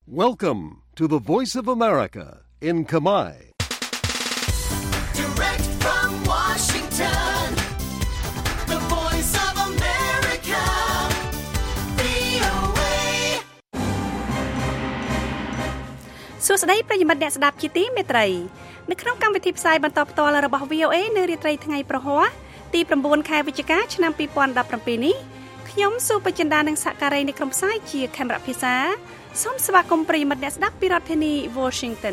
Welcome to the Voice of America in Khmer. Direct from Washington, the Voice of America, VOA. សួស្តីប្រិយមិត្តអ្នកស្ដាប់ជាទីមេត្រីនៅក្នុងកម្មវិធីផ្សាយបន្តផ្ទាល់របស់ VOA នៅរាត្រីថ្ងៃប្រហ័សទី9ខែវិច្ឆិកាឆ្នាំ2017នេះខ្ញុំសុបចិន្តានិងសហការីនៃក្រុមផ្សាយជាខេមរៈភាសាសូមស្វាគមន៍ប្រិយមិត្តអ្នកស្ដាប់ពីរដ្ឋធានី Washington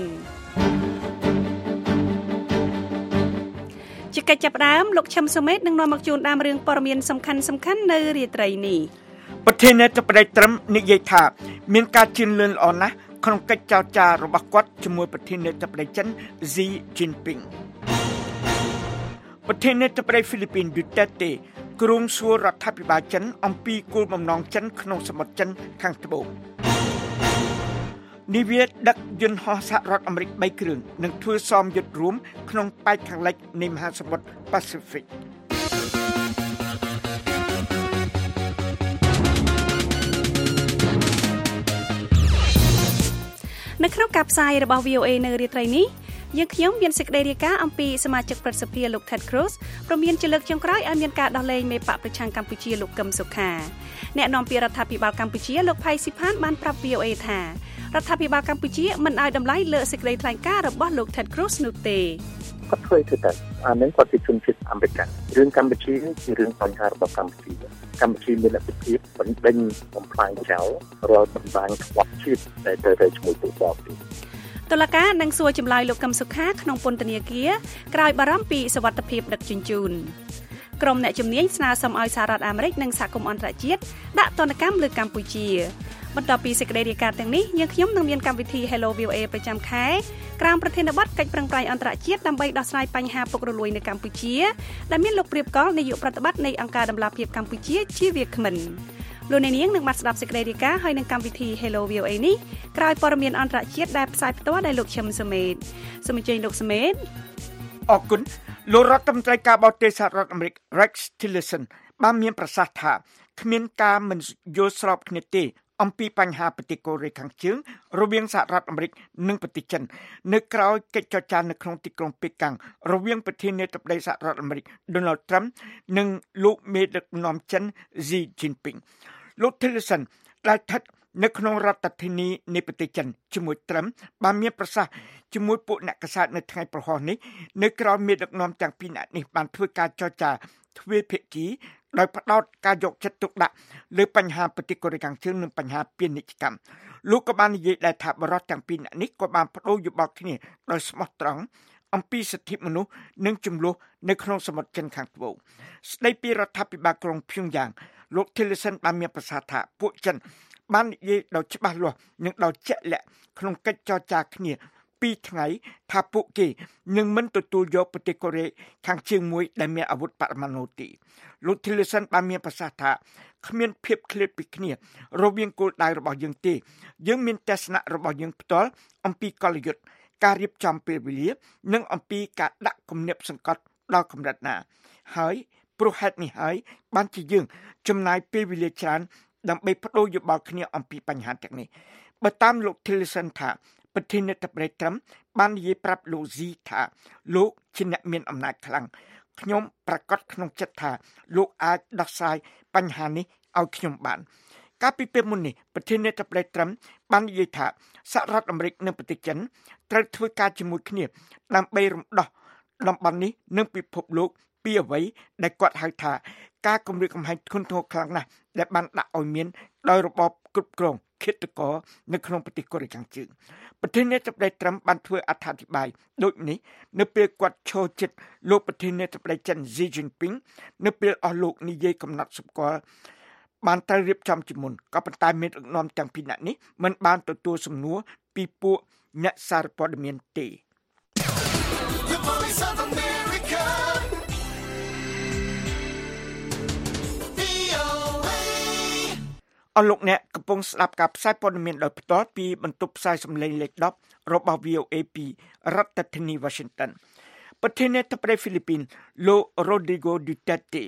ជាកិច្ចចាប់ផ្ដើមលោកឈឹមសុមេតនឹងនាំមកជូនដើមរឿងព័ត៌មានសំខាន់ៗនៅរាត្រីនេះប្រធានាធិបតីត្រឹមនិយាយថាមានការជឿនលឿនល្អណាស់ក្នុងកិច្ចចរចារបស់គាត់ជាមួយប្រធានាធិបតីចិន Xi Jinping ប្រធានាធិបតីហ្វីលីពីន Duterte គ្រងសួររដ្ឋាភិបាលចិនអំពីគោលបំណងចិនក្នុងសមុទ្រចិនខាងត្បូងនាវាដឹកយន្តហោះសហរដ្ឋអាមេរិក3គ្រឿងនឹងធ្វើសមយុទ្ធរួមក្នុងប៉ែកខាងលិចនៃមហាសមុទ្រ Pacific នៅក្នុងការផ្សាយរបស់ VOA នៅរាត្រីនេះយើងខ្ញុំមានសេចក្តីរាយការណ៍អំពីសមាជិកព្រឹទ្ធសភាលោក Ted Cruz ព្រមមានជាលើកចុងក្រោយឲ្យមានការដោះលែងមេបកប្រឆាំងកម្ពុជាលោកកឹមសុខាអ្នកនាំពាក្យរដ្ឋាភិបាលកម្ពុជាលោកផៃស៊ីផានបានប្រាប់ VOA ថារដ្ឋាភិបាលកម្ពុជាមិនឲ្យតម្លៃលើសេចក្តីថ្លែងការណ៍របស់លោក Ted Cruz នោះទេគាត់ធ្វើទៅអានឹងគាត់ជាជនជាតិអាមេរិករឿងកម្ពុជាជារឿងបញ្ហារបស់កម្ពុជាមានលទ្ធភាពបណ្ដេញបំផ្លាញចោលរាល់បណ្ដាញខ្វះជាតិដែលទៅជាមួយទូបទីតុលាការនឹងសួរចម្លើយលោកកឹមសុខាក្នុងពន្ធនាគារក្រោយបារម្ភពីសុវត្ថិភាពដឹកជញ្ជូនក្រុមអ្នកជំនាញស្នើសុំឲ្យសហរដ្ឋអាមេរិកនិងសហគមន៍អន្តរជាតិដាក់ទណ្ឌកម្មលើកម្ពុជាបន្ទាប់ពីសេចក្តីរាយការណ៍ទាំងនេះយើងខ្ញុំនឹងមានកម្មវិធី Hello VOA ប្រចាំខែក្រោមប្រធានបទកិច្ចប្រឹងប្រែងអន្តរជាតិដើម្បីដោះស្រាយបញ្ហាពុករលួយនៅកម្ពុជាដែលមានលោកព្រាបកលនាយកប្រតិបត្តិនៃអង្គការដំឡាភិបកម្ពុជាជាវាគ្មិនលោកអ្នកនាងនឹងបានស្ដាប់សេចក្តីរាយការណ៍ហើយនឹងកម្មវិធី Hello VOA នេះក្រោយព័ត៌មានអន្តរជាតិដែលផ្សាយផ្ទាល់ដោយលោកឈឹមសុមេតសូមអញ្ជើញលោកសុមេតអរគុណលោករដ្ឋមន្ត្រីការបរទេសសហរដ្ឋអាមេរិក Rex Tillerson បានមានប្រសាសន៍ថាគ្មានការមិនយល់ស្របគ្នាទេអំពីបញ្ហាប្រទេសកូរ៉េខាងជើងរវាងសហរដ្ឋអាមេរិកនិងប្រទេសចិននៅក្រៅកិច្ចចរចានៅក្នុងទីក្រុងប៉េកាំងរវាងប្រធានាធិបតីសហរដ្ឋអាមេរិក Donald Trump និងលោកមេដឹកនាំចិន Xi Jinping លោក Tillerson ដែលស្ថិតនៅក្នុងរដ្ឋធានីនៃប្រទេសចិនជាមួយត្រឹមបានមានប្រសាសន៍ជាមួយពួកអ្នកកាសែតនៅថ្ងៃប្រហោះនេះនៅក្រៅមេដឹកនាំទាំងពីរនាក់នេះបានធ្វើការចរចាទ្វេភាគីដោយផ្ដោតការយកចិត្តទុកដាក់លើបញ្ហាប្រទេសកូរ៉េខាងជើងនិងបញ្ហាពាណិជ្ជកម្មលោកក៏បាននិយាយដែរថាបរិបទទាំងពីរនាក់នេះក៏បានបដូរយោបល់គ្នាដោយស្មោះត្រង់អំពីសិទ្ធិមនុស្សនិងចំនួននៅក្នុងសមុទ្រចិនខាងត្បូងស្ដីពីរដ្ឋាភិបាលក្រុងភៀងយ៉ាងលោក Tillerson បានមានប្រសាសន៍ថាពួកចិនបាននិយាយដោយច្បាស់លាស់និងដោយជាក់លាក់ក្នុងកិច្ចចរចាគ្នា2ថ្ងៃថាពួកគេនឹងមិនទទួលយកប្រទេសកូរ៉េខាងជើងមួយដែលមានអាវុធបរមាណូទេលោក Tillerson បានមានប្រសាសន៍ថាគ្មានភាពឃ្លាតពីគ្នារវាងគោលដៅរបស់យើងទេយើងមានទស្សនៈរបស់យើងផ្ទាល់អំពីកលយុទ្ធការរៀបចំពេលវេលានិងអំពីការដាក់គំនាបសង្កត់ដល់កម្រិតណាហើយព្រោះហេតុនេះហើយបានជាយើងចំណាយពេលវេលាច្រើនដើម្បីបដូរយោបល់គ្នាអំពីបញ្ហាទាំងនេះបើតាមលោក Tillerson ថាប្រធានាធិបតីត្រឹមបាននិយាយប្រាប់លោក Xi ថាលោកជាអ្នកមានអំណាចខ្លាំងខ្ញុំប្រកាសក្នុងចិត្តថាលោកអាចដោះស្រាយបញ្ហានេះឲ្យខ្ញុំបានកាលពីពេលមុននេះប្រធានាធិបតីត្រឹមបាននិយាយថាសហរដ្ឋអាមេរិកនិងប្រទេសចិនត្រូវធ្វើការជាមួយគ្នាដើម្បីរំដោះតំបន់នេះនិងពិភពលោកពីអ្វីដែលគាត់ហៅថាការគំរាមកំហែងធ្ងន់ធ្ងរខ្លាំងណាស់ដែលបានដាក់ឲ្យមានដោយរបបគ្រប់គ្រងឃាតករនៅក្នុងប្រទេសកូរ៉េខាងជើងប្រធានាធិបតីត្រឹមបានធ្វើអត្ថាធិប្បាយដូចនេះនៅពេលគាត់ឈរជិតលោកប្រធានាធិបតីចិន Xi Jinping នៅពេលអស់លោកនាយកំណត់សម្គាល់បានត្រូវរៀបចំជាមុនក៏ប៉ុន្តែមានដឹកនាំទាំងពីរនាក់នេះមិនបានទទួលសំណួរពីពួកអ្នកសារព័ត៌មានទេអស់លោកអ្នកកំពុងស្ដាប់ការផ្សាយព័ត៌មានដោយផ្ទាល់ពីបន្ទប់ផ្សាយសំឡេងលេខ10របស់ VOA ពីរដ្ឋធានី Washington ប្រធានាធិបតីហ្វីលីពីនលោក Rodrigo Duterte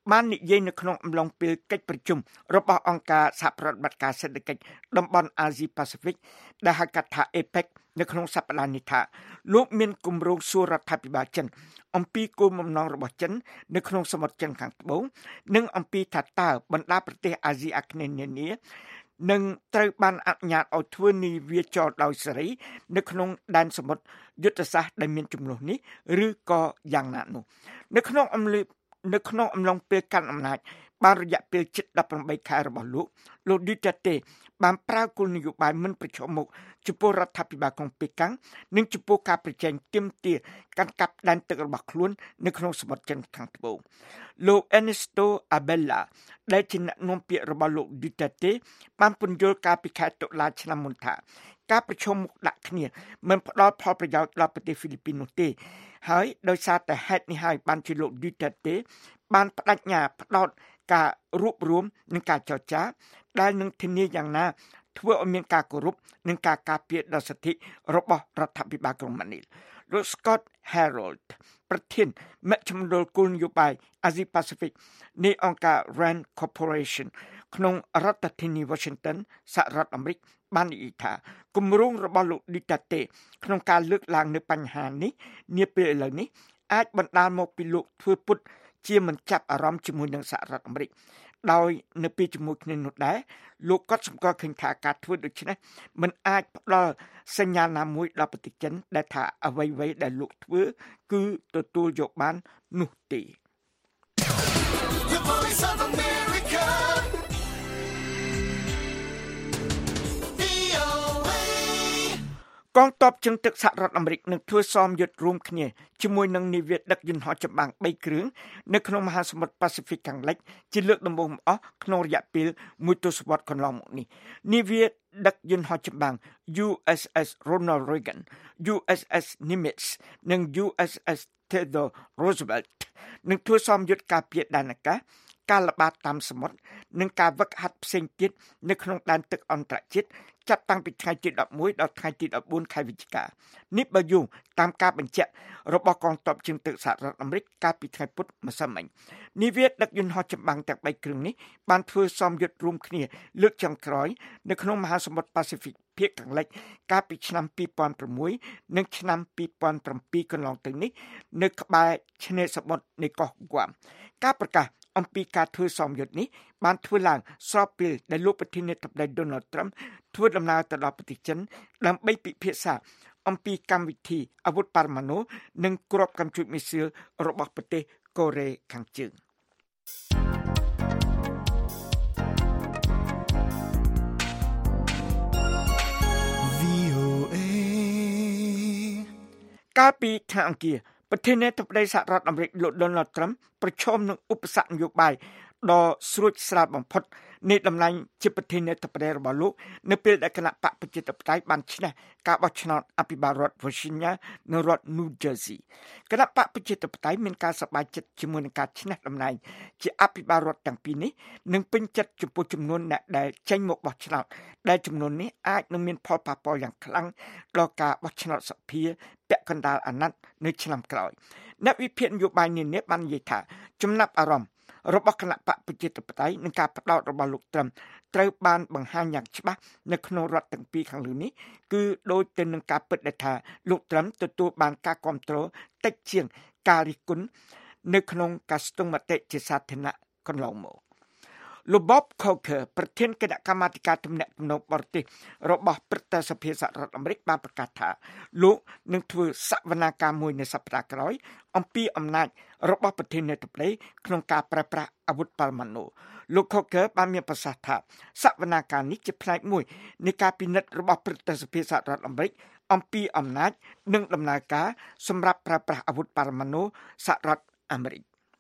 បាននិយាយនៅក្នុងអំឡុងពេលកិច្ចប្រជុំរបស់អង្គការសហប្រតិបត្តិការសេដ្ឋកិច្ចតំបន់អាស៊ីប៉ាស៊ីហ្វិកដែលហៅកាត់ថា APEC នៅក្នុងសប្តាហ៍នេះថាលោកមានគម្រោងសួររដ្ឋាភិបាលចិនអំពីគោលបំណងរបស់ចិននៅក្នុងសមុទ្រចិនខាងត្បូងនិងអំពីថាតើបណ្ដាប្រទេសអាស៊ីអាគ្នេយ៍នានានឹងត្រូវបានអនុញ្ញាតឲ្យធ្វើនាវាចរដោយសេរីនៅក្នុងដែនសមុទ្រយុទ្ធសាស្ត្រដែលមានចំនួននេះឬក៏យ៉ាងណានោះនៅក្នុងអំឡុងពេលកាន់អំណាចបានរយៈពេលជិត18ខែរបស់លោក Duterte បានប្រើគោលនយោបាយមិនប្រឈមមុខចំពោះរដ្ឋាភិបាលក្រុងប៉េកាំងនិងចំពោះការប្រជែងទាមទារកាន់កាប់ដែនទឹករបស់ខ្លួននៅក្នុងសមុទ្រចិនខាងត្បូងលោក Ernesto Abella ដែលជាអ្នកនាំពាក្យរបស់លោក Duterte បានពន្យល់ការពីខែតុលាឆ្នាំមុនថាការប្រជុំមុខដាក់គ្នាមិនផ្ដល់ផលប្រយោជន៍ដល់ប្រទេសហ្វីលីពីននោះទេហើយដោយសារតែហេតុនេះហើយបានជាលោក Duterte បានបដិញ្ញាផ្ដោតការរួបរวมនិងការចរចាដែលនឹងធានាយ៉ាងណាធ្វើឲ្យមានការគោរពនិងការការពារដល់សិទ្ធិរបស់រដ្ឋាភិបាលក្រុងម៉ានីលលោក Scott Harold ប្រធានមជ្ឈមណ្ឌលគោលនយោបាយអាស៊ីប៉ាស៊ីហ្វិកនៃអង្គការ RAND Corporation ក្នុងរដ្ឋធានី Washington សហរដ្ឋអាមេរិកបាននិយាយថាគម្រោងរបស់លោក Duterte ក្នុងការលើកឡើងនៅបញ្ហានេះនាពេលឥឡូវនេះអាចបណ្ដាលមកពីលោកធ្វើពុតជាមិនចាប់អារម្មណ៍ជាមួយនឹងសហរដ្ឋអាមេរិកដោយនៅពេលជាមួយគ្នានោះដែរលោកក៏សម្គាល់ឃើញថាការធ្វើដូច្នេះមិនអាចផ្ដល់សញ្ញាណាមួយដល់ប្រទេសចិនដែលថាអ្វីៗដែលលោកធ្វើគឺទទួលយកបាននោះទេ The Voice of America. VOA. កងទ័ពជើងទឹកសហរដ្ឋអាមេរិកនឹងធ្វើសមយុទ្ធរួមគ្នាជាមួយនឹងនាវាដឹកយន្តហោះចម្បាំង3គ្រឿងនៅក្នុងមហាសមុទ្រប៉ាស៊ីហ្វិកខាងលិចជាលើកដំបូងអស់ក្នុងរយៈពេល1ទសវត្សរ៍កន្លងមកនេះនាវាដឹកយន្តហោះចម្បាំង USS Ronald Reagan USS Nimitz និង USS Theodore Roosevelt នឹងធ្វើសមយុទ្ធការពារដែនអាកាសការល្បាតតាមសមុទ្រនិងការវឹកហាត់ផ្សេងទៀតនៅក្នុងដែនទឹកអន្តរជាតិចាប់តាំងពីថ្ងៃទី11ដល់ថ្ងៃទី14ខែវិច្ឆិកានេះបើយោងតាមការបញ្ជាក់របស់កងទ័ពជើងទឹកសហរដ្ឋអាមេរិកកាលពីថ្ងៃពុធម្សិលមិញនាវាដឹកយន្តហោះចម្បាំងទាំង3គ្រឿងនេះបានធ្វើសមយុទ្ធរួមគ្នាលើកចុងក្រោយនៅក្នុងមហាសមុទ្រប៉ាស៊ីហ្វិកភាគខាងលិចកាលពីឆ្នាំ2006និងឆ្នាំ2007កន្លងទៅនេះនៅក្បែរឆ្នេរសមុទ្រនៃកោះហ្គាមការប្រកាសអំពីការធ្វើសមយុទ្ធនេះបានធ្វើឡើងស្របពេលដែលលោកប្រធានាធិបតី Donald Trump ធ្វើដំណើរទៅដល់ប្រទេសចិនដើម្បីពិភាក្សាអំពីកម្មវិធីអាវុធបរមាណូនិងគ្រាប់កាំជ្រួចមីស៊ីលរបស់ប្រទេសកូរ៉េខាងជើងកាលពីថ្ងៃអង្គារប្រធានាធិបតីសហរដ្ឋអាមេរិកលោក Donald Trump ប្រឈមនឹងឧបសគ្គនយោបាយដ៏ស្រួចស្រាលបំផុតនៃតំណែងជាប្រធានាធិបតីរបស់លោកនៅពេលដែលគណៈបកប្រជាធិបតេយ្យបានឈ្នះការបោះឆ្នោតអភិបាលរដ្ឋ Virginia និងរដ្ឋ New Jersey គណៈបកប្រជាធិបតេយ្យមានការសប្បាយចិត្តជាមួយនឹងការឈ្នះតំណែងជាអភិបាលរដ្ឋទាំងពីរនេះនិងពេញចិត្តចំពោះចំនួនអ្នកដែលចេញមកបោះឆ្នោតដែលចំនួននេះអាចនឹងមានផលប៉ះពាល់យ៉ាងខ្លាំងដល់ការបោះឆ្នោតសភាពាក់កណ្ដាលអាណត្តិនៅឆ្នាំក្រោយអ្នកវិភាគនយោបាយនានាបាននិយាយថាចំណាប់អារម្មណ៍របស់គណៈបកប្រជាធិបតេយ្យនិងការផ្ដោតរបស់លោកត្រឹមត្រូវបានបង្ហាញយ៉ាងច្បាស់នៅក្នុងរដ្ឋទាំងពីរខាងលើនេះគឺដូចទៅនឹងការពិតដែលថាលោកត្រឹមទទួលបានការគាំទ្រតិចជាងការរិះគន់នៅក្នុងការស្ទង់មតិជាសាធារណៈកន្លងមកលោក Bob Corker ប្រធានគណៈកម្មាធិការទំនាក់ទំនងបរទេសរបស់ព្រឹទ្ធសភាសហរដ្ឋអាមេរិកបានប្រកាសថាលោកនឹងធ្វើសវនាការមួយនៅសប្តាហ៍ក្រោយអំពីអំណាចរបស់ប្រធានាធិបតីក្នុងការប្រើប្រាស់អាវុធបរមាណូលោក Corker បានមានប្រសាសន៍ថាសវនាការនេះជាផ្នែកមួយនៃការពិនិត្យរបស់ព្រឹទ្ធសភាសហរដ្ឋអាមេរិកអំពីអំណាចនិងដំណើរការសម្រាប់ប្រើប្រាស់អាវុធបរមាណូសហរដ្ឋអាមេរិក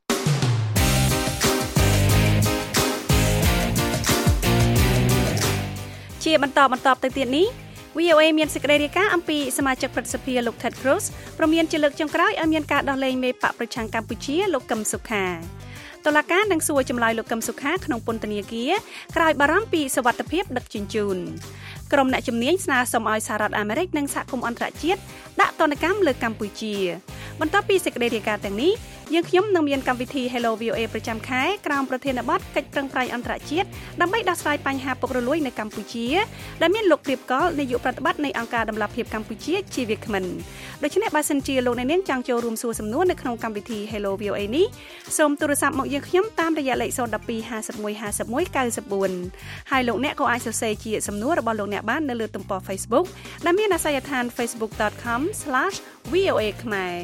ជាបន្តទៅទៀតនេះ VOA មានសេចក្តីរាយការណ៍អំពីសមាជិកព្រឹទ្ធសភាលោក Ted Cruz ព្រមមានជាលើកចុងក្រោយឲ្យមានការដោះលែងមេបកប្រឆាំងកម្ពុជាលោកកឹមសុខាតុលាការនឹងសួរចម្លើយលោកកឹមសុខាក្នុងពន្ធនាគារក្រោយបារម្ភពីសុវត្ថិភាពដឹកជញ្ជូនក្រុមអ្នកជំនាញស្នើសុំឲ្យសហរដ្ឋអាមេរិកនិងសហគមន៍អន្តរជាតិដាក់ទណ្ឌកម្មលើកម្ពុជាបន្ទាប់ពីសេចក្តីរាយការណ៍ទាំងនេះយើងខ្ញុំនឹងមានកម្មវិធី Hello VOA ប្រចាំខែក្រោមប្រធានបទកិច្ចប្រឹងប្រែងអន្តរជាតិដើម្បីដោះស្រាយបញ្ហាពុករលួយនៅកម្ពុជាដែលមានលោកព្រៀបកលនាយកប្រតិបត្តិនៃអង្គការដំឡាភិបកម្ពុជាជាវាគ្មិនដូច្នេះបើសិនជាលោកអ្នកនាងចង់ចូលរួមសួរសំណួរនៅក្នុងកម្មវិធី Hello VOA នេះសូមទូរស័ព្ទមកយើងខ្ញុំតាមរយៈលេខ012 51 51 94ហើយលោកអ្នកក៏អាចសរសេរជាសំណួររបស់លោកអ្នកបាននៅលើទំព័រ Facebook ដែលមានអាសយដ្ឋាន facebook.com/VOA ខ្មែរ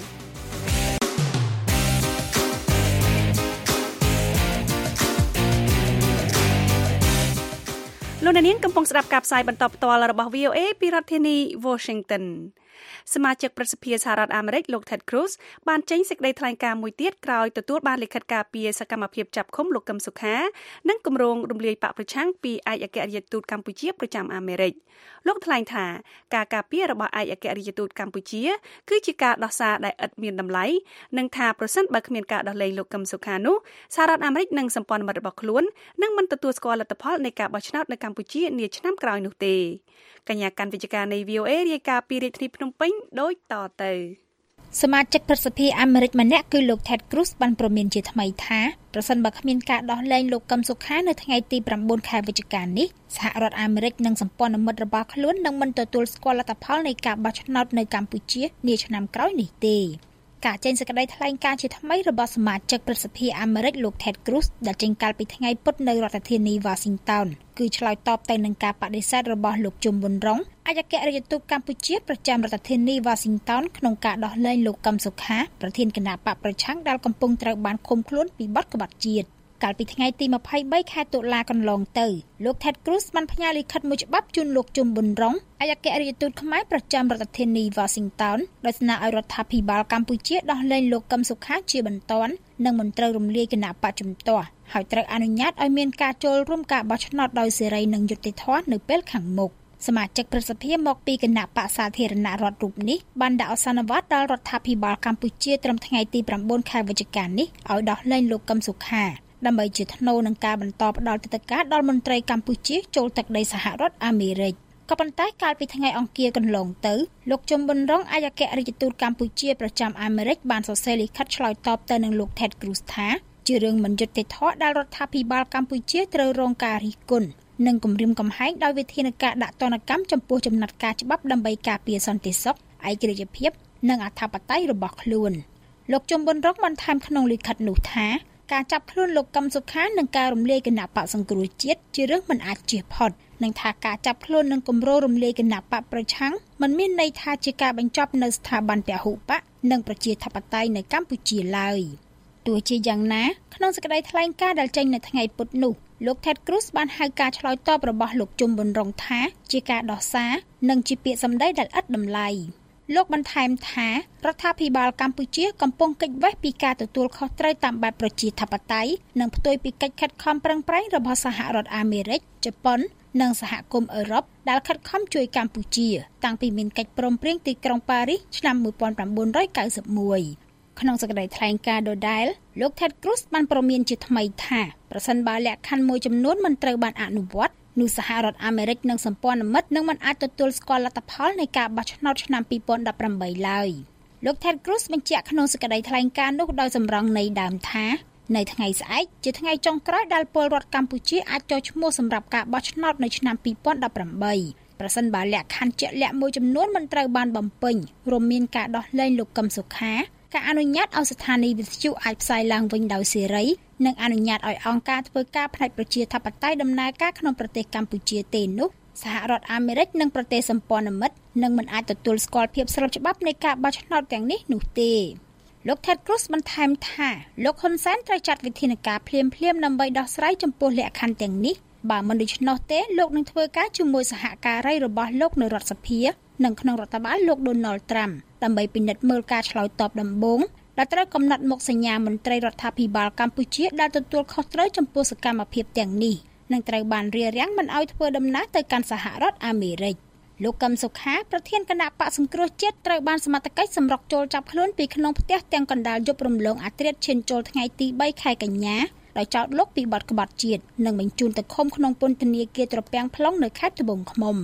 លោកអ្នកនាងកំពុងស្ដាប់ការផ្សាយបន្តផ្ទាល់របស់ VOA ពីរដ្ឋធានី Washington សមាជិកប្រសិទ្ធិសហរដ្ឋអាមេរិកលោក Ted Cruz បានចេញសេចក្តីថ្លែងការណ៍មួយទៀតក្រោយទទួលបានលិខិតការពីសកម្មភាពចាប់ឃុំលោកកឹមសុខានិងគម្រោងរំលាយបកប្រឆាំងពីឯកអគ្គរដ្ឋទូតកម្ពុជាប្រចាំអាមេរិកលោកថ្លែងថាការការពាររបស់ឯកអគ្គរដ្ឋទូតកម្ពុជាគឺជាការដោះសារដែលឥតមានតម្លៃនិងថាប្រសិនបើគ្មានការដោះលែងលោកកឹមសុខានោះសហរដ្ឋអាមេរិកនិងសម្ព័ន្ធមិត្តរបស់ខ្លួននឹងមិនទទួលស្គាល់លទ្ធផលនៃការបោះឆ្នោតនៅកម្ពុជានាឆ្នាំក្រោយនោះទេកញ្ញាកាន់វិទ្យការនៃ VOA រាយការណ៍ពីរាជធានីភ្នំពេញដូចតទៅសមាជិកប្រសិទ្ធិអាមេរិកម្នាក់គឺលោក Ted Cruz បានព្រមានជាថ្មីថាប្រសិនបើគ្មានការដោះលែងលោកកឹមសុខានៅថ្ងៃទី9ខែវិច្ឆិកានេះសហរដ្ឋអាមេរិកនិងសម្ព័ន្ធមិត្តរបស់ខ្លួននឹងមិនទទួលស្គាល់លទ្ធផលនៃការបោះឆ្នោតនៅកម្ពុជានាឆ្នាំក្រោយនេះទេការចេញសេចក្តីថ្លែងការណ៍ជាថ្មីរបស់សមាជិកប្រសិទ្ធិអាមេរិកលោក Ted Cruz ដែលចេញកាលពីថ្ងៃពុធនៅរដ្ឋធានី Washington គឺឆ្លើយតបទៅនឹងការបដិសេធរបស់លោកជុំប៊ុនរងអគ្គរដ្ឋទូតកម្ពុជាប្រចាំរដ្ឋធានី Washington ក្នុងការដោះលែងលោកកឹមសុខាប្រធានគណៈបកប្រឆាំងដែលកំពុងត្រូវបានឃុំខ្លួនពីបទក្បត់ជាតិកាលពីថ្ងៃទី23ខែតុលាកន្លងទៅលោក Ted Cruz បានផ្ញើលិខិតមួយច្បាប់ជូនលោកជុំប៊ុនរងអគ្គរដ្ឋទូតខ្មែរប្រចាំរដ្ឋធានី Washington ដោយស្នើឲ្យរដ្ឋាភិបាលកម្ពុជាដោះលែងលោកកឹមសុខាជាបន្ទាន់និងមិនត្រូវរំលាយគណៈបកជំទាស់ហើយត្រូវអនុញ្ញាតឲ្យមានការចូលរួមការបោះឆ្នោតដោយសេរីនិងយុត្តិធម៌នៅពេលខាងមុខសមាជិកប្រសិទ្ធិមកពីគណៈបកសាធារណរដ្ឋរូបនេះបានដាក់អសន្និវត្តដល់រដ្ឋាភិបាលកម្ពុជាត្រឹមថ្ងៃទី9ខែវិច្ឆិកានេះឲ្យដោះលែងលោកកឹមសុខាដើម្បីជាថ្នូរនឹងការបន្តផ្ដល់ទិដ្ឋាការដល់មន្ត្រីកម្ពុជាចូលទឹកដីសហរដ្ឋអាមេរិកក៏ប៉ុន្តែកាលពីថ្ងៃអង្គារកន្លងទៅលោកជុំប៊ុនរងអគ្គរដ្ឋទូតកម្ពុជាប្រចាំអាមេរិកបានសរសេរលិខិតឆ្លើយតបទៅនឹងលោក Ted Cruz ថាជារឿងមិនយុត្តិធម៌ដែលរដ្ឋាភិបាលកម្ពុជាត្រូវរងការរិះគន់និងគំរាមកំហែងដោយវិធានការដាក់ទណ្ឌកម្មចំពោះចំណាត់ការច្បាប់ដើម្បីការពារសន្តិសុខឯករាជ្យភាពនិងអធិបតេយ្យរបស់ខ្លួនលោកជុំប៊ុនរងបានថែមក្នុងលិខិតនោះថាការចាប់ខ្លួនលោកកឹមសុខានិងការរំលាយគណៈបកសង្គ្រោះជាតិជារឿងមិនអាចជៀសផុតនិងថាការចាប់ខ្លួននិងគម្រោងរំលាយគណៈបកប្រឆាំងមិនមានន័យថាជាការបញ្ចប់នៅស្ថាប័នពហុបកនិងប្រជាធិបតេយ្យនៅកម្ពុជាឡើយទោះជាយ៉ាងណាក្នុងសេចក្តីថ្លែងការណ៍ដែលចេញនៅថ្ងៃពុធនោះលោក Ted Cruz បានហៅការឆ្លើយតបរបស់លោកជុំប៊ុនរងថាជាការដោះសារនិងជាពាក្យសម្ដីដែលឥតតម្លៃលោកបន្ថែមថារដ្ឋាភិបាលកម្ពុជាកំពុងគេចវេះពីការទទួលខុសត្រូវតាមបែបប្រជាធិបតេយ្យនិងផ្ទុយពីកិច្ចខិតខំប្រឹងប្រែងរបស់សហរដ្ឋអាមេរិកជប៉ុននិងសហគមន៍អឺរ៉ុបដែលខិតខំជួយកម្ពុជាតាំងពីមានកិច្ចព្រមព្រៀងទីក្រុងប៉ារីសឆ្នាំ1991ក្នុងសេចក្តីថ្លែងការណ៍ដដែលលោក Ted Cruz បានព្រមានជាថ្មីថាប្រសិនបើលក្ខខណ្ឌមួយចំនួនមិនត្រូវបានអនុវត្តនោះសហរដ្ឋអាមេរិកនិងសម្ព័ន្ធមិត្តនឹងមិនអាចទទួលស្គាល់លទ្ធផលនៃការបោះឆ្នោតឆ្នាំ2018ឡើយលោក Ted Cruz បញ្ជាក់ក្នុងសេចក្តីថ្លែងការណ៍នោះដោយសម្រងនៃដើមថានៅថ្ងៃស្អែកជាថ្ងៃចុងក្រោយដែលពលរដ្ឋកម្ពុជាអាចចុះឈ្មោះសម្រាប់ការបោះឆ្នោតនៅឆ្នាំ2018ប្រសិនបើលក្ខខណ្ឌជាក់លាក់មួយចំនួនមិនត្រូវបានបំពេញរួមមានការដោះលែងលោកកឹមសុខាការអនុញ្ញាតឲ្យស្ថានីយ៍វិទ្យុអាចផ្សាយឡើងវិញដោយសេរីនិងអនុញ្ញាតឲ្យអង្គការធ្វើការផ្នែកប្រជាធិបតេយ្យដំណើរការក្នុងប្រទេសកម្ពុជាទេនោះសហរដ្ឋអាមេរិកនិងប្រទេសសម្ព័ន្ធមិត្តនឹងមិនអាចទទួលស្គាល់ភាពស្របច្បាប់នៃការបោះឆ្នោតទាំងនេះនោះទេលោក Ted Cruz បន្ថែមថាលោកហ៊ុនសែនត្រូវចាត់វិធានការភ្លាមៗដើម្បីដោះស្រាយចំពោះលក្ខខណ្ឌទាំងនេះបើមិនដូច្នោះទេលោកនឹងធ្វើការជាមួយសហការីរបស់លោកនៅរដ្ឋសភានិងក្នុងរដ្ឋបាលលោក Donald Trump ដើម្បីពិនិត្យមើលការឆ្លើយតបដំបូងដែលត្រូវកំណត់មុខសញ្ញាមន្ត្រីរដ្ឋាភិបាលកម្ពុជាដែលទទួលខុសត្រូវចំពោះសកម្មភាពទាំងនេះនឹងត្រូវបានរារាំងមិនឲ្យធ្វើដំណើរទៅកាន់សហរដ្ឋអាមេរិកលោកកឹមសុខាប្រធានគណៈបកសង្គ្រោះជាតិត្រូវបានសមត្ថកិច្ចសម្រុកចូលចាប់ខ្លួនពីក្នុងផ្ទះទាំងកណ្ដាលយប់រំលងអាធ្រាត្រឈានចូលថ្ងៃទី3ខែកញ្ញាដោយចោទលោកពីបទក្បត់ជាតិនិងបញ្ជូនទៅឃុំក្នុងពន្ធនាគារត្រពាំង plong នៅខេត្តត្បូងឃ្មុំ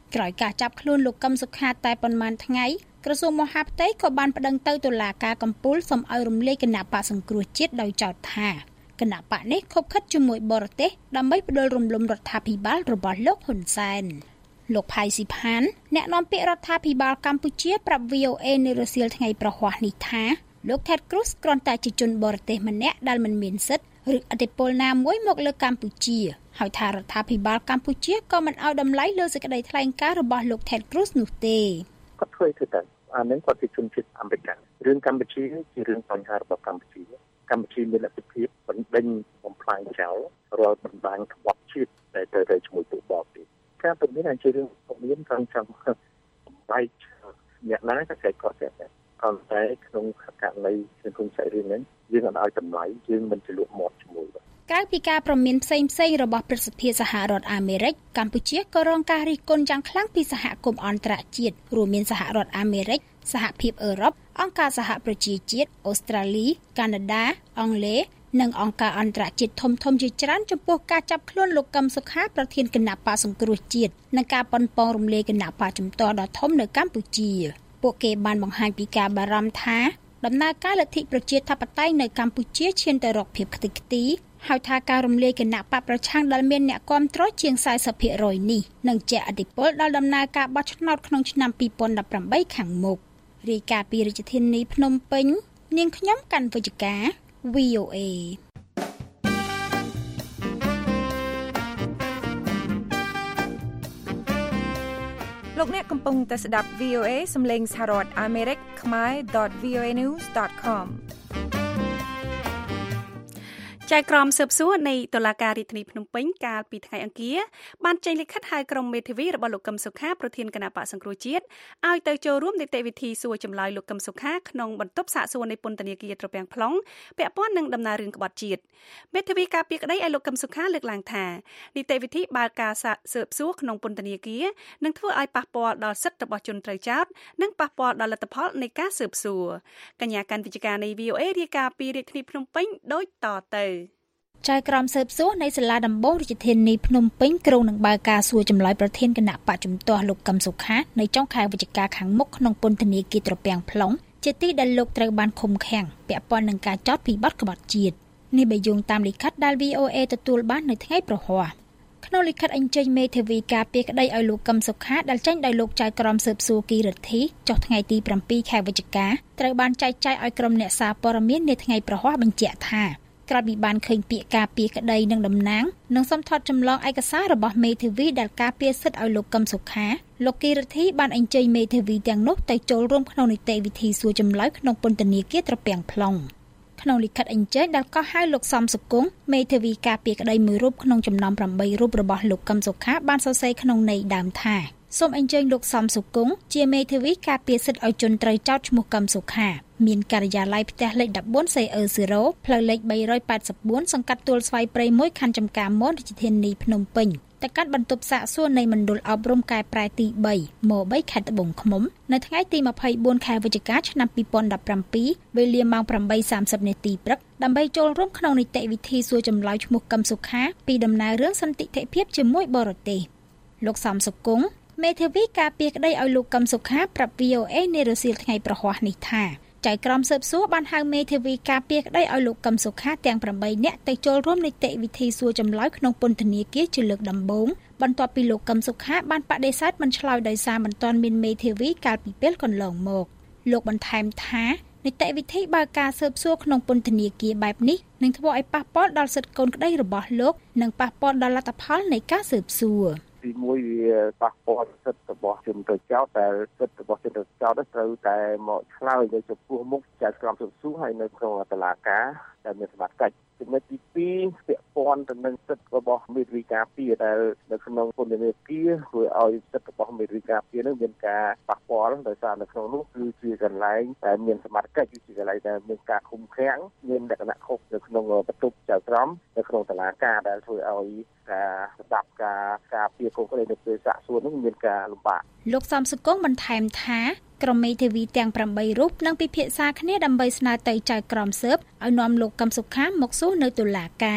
ក្រោយការចាប់ខ្លួនលោកកឹមសុខាតែប៉ុន្មានថ្ងៃក្រសួងមហាផ្ទៃក៏បានប្តឹងទៅតុលាការកំពូលសូមឲ្យរំលាយគណៈបកសង្គ្រោះជាតិដោយចោទថាគណៈបកនេះខົບខិតជាមួយបរទេសដើម្បីផ្ដួលរំលំរដ្ឋាភិបាលរបស់លោកហ៊ុនសែនលោកផៃស៊ីផានអ្នកនាំពាក្យរដ្ឋាភិបាលកម្ពុជាប្រាប់ VOA នៅរសៀលថ្ងៃប្រហ័សនេះថាលោក Ted Cruz គ្រាន់តែជាជនបរទេសម្នាក់ដែលមិនមានសិទ្ធិឬឥទ្ធិពលណាមួយមកលើកម្ពុជាហើយថារដ្ឋាភិបាលកម្ពុជាក៏មិនឲ្យតម្លៃលើសេចក្តីថ្លែងការណ៍របស់លោក Ted Cruz នោះទេគាត់ធ្វើទៅតែអានឹងគាត់ជាជនជាតិអាមេរិករឿងកម្ពុជាជារឿងបញ្ហារបស់កម្ពុជាមានលទ្ធភាពបណ្ដេញបំផ្លាញចោលរាល់បណ្ដាញក្បត់ជាតិដែលទៅជាមួយទូបបទៀតការពិតនេះជារឿងមានត្រង់ចាំបែកអ្នកណាក៏គេគាត់តែតែក្នុងករណីក្នុងខ្សែរឿងនេះយើងអត់ឲ្យតម្លៃយើងមិនជលក់មាត់ជាមួយក្រៅពីការប្រមានផ្សេងៗរបស់ប្រសិទ្ធិសហរដ្ឋអាមេរិកកម្ពុជាក៏រងការរិះគន់យ៉ាងខ្លាំងពីសហគមន៍អន្តរជាតិរួមមានសហរដ្ឋអាមេរិកសហភាពអឺរ៉ុបអង្គការសហប្រជាជាតិអូស្ត្រាលីកាណាដាអង់គ្លេសនិងអង្គការអន្តរជាតិធំៗជាច្រើនចំពោះការចាប់ខ្លួនលោកកឹមសុខាប្រធានគណៈបកសង្គ្រោះជាតិនិងការប៉ុនប៉ងរំលាយគណៈបកជំទាស់ដ៏ធំនៅកម្ពុជាពួកគេបានបង្ហាញពីការបារម្ភថាដំណើរការលទ្ធិប្រជាធិបតេយ្យនៅកម្ពុជាឈានទៅរកភាពខ្ទេចខ្ទីហើយថាការរំលាយគណៈបកប្រឆាំងដែលមានអ្នកគាំទ្រជាង 40% នេះនឹងជះឥទ្ធិពលដល់ដំណើរការបោះឆ្នោតក្នុងឆ្នាំ2018ខាងមុខរាយការណ៍ពីរាជធានីភ្នំពេញនាងខ្ញុំកាន់វិជ្ជការ VOA លោកអ្នកកំពុងតែស្ដាប់ VOA សំឡេងសហរដ្ឋអាមេរិកខ្មែរ.voanews.com ចៅក្រមស៊ើបសួរនៃតុលាការរាជធានីភ្នំពេញកាលពីថ្ងៃអង្គារបានចេញលិខិតហៅក្រុមមេធាវីរបស់លោកកឹមសុខាប្រធានគណៈបកសង្គ្រោះជាតិឲ្យទៅចូលរួមនីតិវិធីសួរចម្លើយលោកកឹមសុខាក្នុងបន្ទប់សាកសួរនៃពន្ធនាគារត្រពាំង plong ពាក់ព័ន្ធនឹងដំណើររឿងក្បត់ជាតិមេធាវីការពារក្តីឲ្យលោកកឹមសុខាលើកឡើងថានីតិវិធីបើកការស៊ើបសួរក្នុងពន្ធនាគារនឹងធ្វើឲ្យប៉ះពាល់ដល់សិទ្ធិរបស់ជនត្រូវចោទនិងប៉ះពាល់ដល់លទ្ធផលនៃការស៊ើបសួរកញ្ញាកាន់វិជ្ជការនៃ VOA រាយការណ៍ពីរាជធានីភ្នំពេញដូចតទៅចៅក្រមស៊ើបសួរនៃសាលាដំបងរាជធានីភ្នំពេញក្រុងនឹងបើកការសួរចម្លើយប្រធានគណៈបកជំទាស់លោកកឹមសុខានៅចុងខែវិច្ឆិកាខាងមុខក្នុងពន្ធនាគារត្រពាំង plong ជាទីដែលលោកត្រូវបានឃុំឃាំងពាក់ព័ន្ធនឹងការចោទពីបទក្បត់ជាតិនេះបើយោងតាមលិខិតដែល VOA ទទួលបាននៅថ្ងៃប្រហ័សក្នុងលិខិតអញ្ជើញមេធាវីការពារក្តីឲ្យលោកកឹមសុខាដែលចេញដោយលោកចៅក្រមស៊ើបសួរគីរិទ្ធីចុះថ្ងៃទី7ខែវិច្ឆិកាត្រូវបានចែកចាយឲ្យក្រុមអ្នកសារព័ត៌មាននាថ្ងៃប្រហ័សបញ្ជាក់ថាក្រោយពីបានឃើញពាក្យការពារក្តីនិងតំណាងនិងសំថតចម្លងឯកសាររបស់មេធាវីដែលការពារសិទ្ធិឲ្យលោកកឹមសុខាលោកគីរិទ្ធីបានអញ្ជើញមេធាវីទាំងនោះទៅចូលរួមក្នុងនីតិវិធីសួរចម្លើយក្នុងពន្ធនាគារត្រពាំង plong ក្នុងលិខិតអញ្ជើញដែលកោះហៅលោកសំសុគង្គមេធាវីការពារក្តីមួយរូបក្នុងចំណោម8រូបរបស់លោកកឹមសុខាបានសរសេរក្នុងន័យដើមថាសូមអញ្ជើញលោកសំសុគង្គជាមេធាវីការពារសិទ្ធិឲ្យជនត្រូវចោទឈ្មោះកឹមសុខាមានការិយាល័យផ្ទះលេខ14 CE0 ផ្លូវលេខ384សង្កាត់ទួលស្វាយព្រៃ1ខណ្ឌចំការមនរាជធានីភ្នំពេញទៅកាន់បន្ទប់សាកសួរនៃមណ្ឌលអប់រំកែប្រែទី3 ម៉3ខេត្តត្បូងឃ្មុំនៅថ្ងៃទី24ខែវិច្ឆិកាឆ្នាំ2017វេលាម៉ោង 8:30 នាទីព្រឹកដើម្បីចូលរួមក្នុងនីតិវិធីសួរចម្លើយឈ្មោះកឹមសុខាពីដំណើររឿងសន្តិភាពជាមួយបរទេសលោកសំសុគង្គមេធាវីការពារក្តីឲ្យលោកកឹមសុខាប្រាប់ VOA នៅរសៀលថ្ងៃប្រហ័សនេះថាចៅក្រមស៊ើបសួរបានហៅមេធាវីការពារក្តីឲ្យលោកកឹមសុខាទាំង8នាក់ទៅចូលរួមនីតិវិធីសួរចម្លើយក្នុងពន្ធនាគារជាលើកដំបូងបន្ទាប់ពីលោកកឹមសុខាបានបដិសេធមិនឆ្លើយដោយសារមិនទាន់មានមេធាវីកាលពីពេលកន្លងមកលោកបន្ថែមថានីតិវិធីបើកការស៊ើបសួរក្នុងពន្ធនាគារបែបនេះនឹងធ្វើឲ្យប៉ះពាល់ដល់សិទ្ធិកូនក្តីរបស់លោកនិងប៉ះពាល់ដល់លទ្ធផលនៃការស៊ើបសួរទីមួយវាប៉ះពាល់សិទ្ធិរបស់ជនត្រូវចោទតែសិទ្ធិរបស់ជនត្រូវចោទត្រូវតែមកឆ្លើយនៅចំពោះមុខចៅក្រមស៊ើបសួរហើយនៅក្នុងតុលាការដែលមានសមត្ថកិច្ចចំណុចទី2ពាក់ព័ន្ធទៅនឹងសិទ្ធិរបស់មេធាវីការពារដែលនៅក្នុងពន្ធនាគារធ្វើឲ្យសិទ្ធិរបស់មេធាវីការពារនឹងមានការប៉ះពាល់ដោយសារនៅក្នុងនោះគឺជាកន្លែងដែលមានសមត្ថកិច្ចគឺជាកន្លែងដែលមានការឃុំឃាំងមានលក្ខណៈខុសនៅក្នុងបន្ទប់ចៅក្រមនៅក្នុងតុលាការដែលធ្វើឲ្យការស្ដាប់ការពារកូនក្តីនៅពេលសាកសួរនោះមានការលំបាកលោកសំសុគង្គបន្ថែមថាក្រុមមេធាវីទាំង8រូបនឹងពិភាក្សាគ្នាដើម្បីស្នើទៅចៅក្រមស៊ើបឲ្យនាំលោកកឹមសុខាមកសួរនៅតុលាការ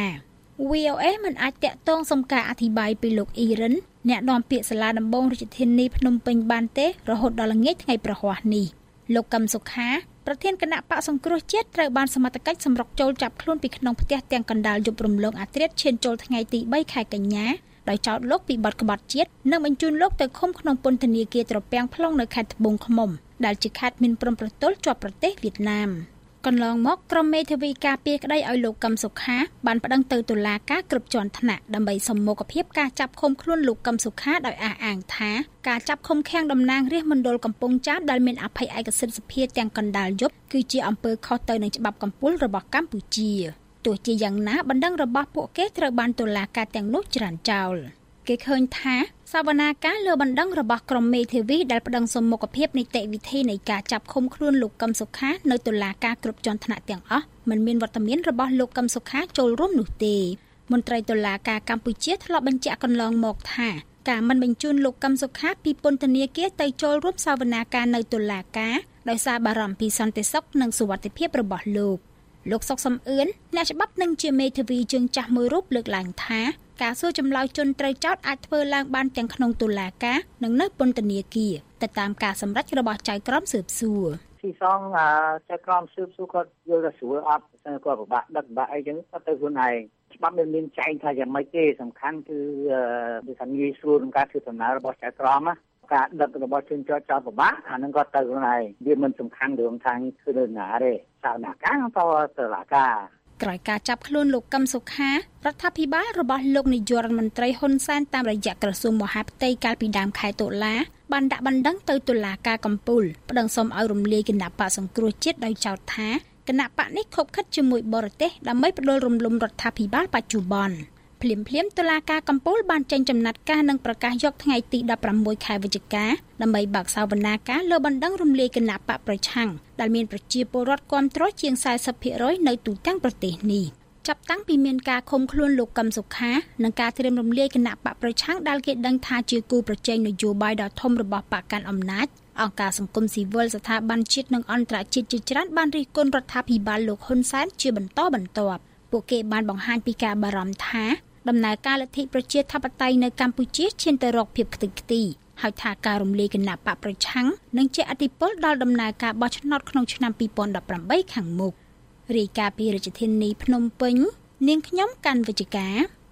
VOA មិនអាចតាក់ទងសុំការអធិប្បាយពីលោកអ៊ីរិនអ្នកនាំពាក្យសាលាដំបងរាជធានីភ្នំពេញបានទេរហូតដល់ល្ងាចថ្ងៃប្រហ័សនេះលោកកឹមសុខាប្រធានគណៈបកសង្គ្រោះជាតិត្រូវបានសមត្ថកិច្ចសម្រុកចូលចាប់ខ្លួនពីក្នុងផ្ទះទាំងកណ្ដាលយប់រំលងអាធ្រាត្រឈានចូលថ្ងៃទី3ខែកញ្ញាដោយចោទលោកពីបទក្បត់ជាតិនិងបញ្ជូនលោកទៅឃុំក្នុងពន្ធនាគារត្រពាំង plong នៅខេត្តត្បូងឃ្មុំដែលជាខេត្តមានព្រំប្រទល់ជាប់ប្រទេសវៀតណាមកន្លងមកក្រុមមេធាវីការពារក្តីឲ្យលោកកឹមសុខាបានប្តឹងទៅតុលាការគ្រប់ជាន់ថ្នាក់ដើម្បីសុំមុខភាពការចាប់ឃុំខ្លួនលោកកឹមសុខាដោយអះអាងថាការចាប់ឃុំឃាំងតំណាងរាស្ត្រមណ្ឌលកំពង់ចាមដែលមានអភ័យឯកសិទ្ធិសភាទាំងកណ្ដាលយប់គឺជាអំពើខុសទៅនឹងច្បាប់កម្ពុជារបស់កម្ពុជាទោះជាយ៉ាងណាបណ្ដឹងរបស់ពួកគេត្រូវបានតុលាការទាំងនោះច្រានចោលគេឃើញថាសវនាការលើបណ្ដឹងរបស់ក្រុមមេធាវីដែលប្តឹងសុំមុខភាពនីតិវិធីនៃការចាប់ឃុំខ្លួនលោកកឹមសុខានៅតុលាការគ្រប់ជាន់ថ្នាក់ទាំងអស់មិនមានវត្តមានរបស់លោកកឹមសុខាចូលរួមនោះទេមន្ត្រីតុលាការកម្ពុជាធ្លាប់បញ្ជាក់កន្លងមកថាការមិនបញ្ជូនលោកកឹមសុខាពីពន្ធនាគារទៅចូលរួមសវនាការនៅតុលាការដោយសារបារម្ភពីសន្តិសុខនិងសុវត្ថិភាពរបស់លោកសុកសំអឿនអ្នកច្បាប់និងជាមេធាវីជើងចាស់មួយរូបលើកឡើងថាការសួរចម្លើយជនត្រូវចោទអាចធ្វើឡើងបានទាំងក្នុងតុលាការនិងនៅពន្ធនាគារទៅតាមការសម្រេចរបស់ចៅក្រមស៊ើបសួរទីសងចៅក្រមស៊ើបសួរគាត់យល់ថាស្រួលអត់គាត់ពិបាកដឹកបាក់អីចឹងគាត់ទៅខ្លួនឯងច្បាប់មានចែងថាយ៉ាងម៉េចទេសំខាន់គឺថាងាយស្រួលក្នុងការធ្វើដំណើររបស់ចៅក្រមណាការដឹករបស់ជនជាប់ចោតពិបាកអានឹងគាត់ទៅខ្លួនឯងវាមិនសំខាន់រឿងថាគឺនៅណាទេសាវនាការទៅតុលាការក្រោយការចាប់ខ្លួនលោកកឹមសុខារដ្ឋាភិបាលរបស់លោកនាយករដ្ឋមន្ត្រីហ៊ុនសែនតាមរយៈក្រសួងមហាផ្ទៃកាលពីដើមខែតុលាបានដាក់បណ្ដឹងទៅតុលាការកំពូលប្តឹងសុំឲ្យរំលាយគណៈបកសង្គ្រោះជាតិដោយចោទថាគណៈបកនេះខົບខិតជាមួយបរទេសដើម្បីផ្ដួលរំលំរដ្ឋាភិបាលបច្ចុប្បន្នភ្លាមតុលាការកំពូលបានចេញចំណាត់ការនិងប្រកាសយកថ្ងៃទី16ខែវិច្ឆិកាដើម្បីបើកសវនាការលើបណ្ដឹងរំលាយគណៈបកប្រឆាំងដែលមានប្រជាពលរដ្ឋគាំទ្រជាង 40% នៅទូទាំងប្រទេសនេះចាប់តាំងពីមានការឃុំខ្លួនលោកកឹមសុខានិងការត្រៀមរំលាយគណៈបកប្រឆាំងដែលគេដឹងថាជាគូប្រជែងនយោបាយដ៏ធំរបស់បកកាន់អំណាចអង្គការសង្គមស៊ីវិលស្ថាប័នជាតិនិងអន្តរជាតិជាច្រើនបានរិះគន់រដ្ឋាភិបាលលោកហ៊ុនសែនជាបន្តបន្ទាប់ពួកគេបានបង្ហាញពីការបារម្ភថាដំណើរការលទ្ធិប្រជាធិបតេយ្យនៅកម្ពុជាឈានទៅរកភាពខ្ទេចខ្ទីហើយថាការរំលាយគណៈបកប្រឆាំងនឹងជះឥទ្ធិពលដល់ដំណើរការបោះឆ្នោតក្នុងឆ្នាំ2018ខាងមុខរាយការណ៍ពីរាជធានីភ្នំពេញនាងខ្ញុំកាន់វិជ្ជការ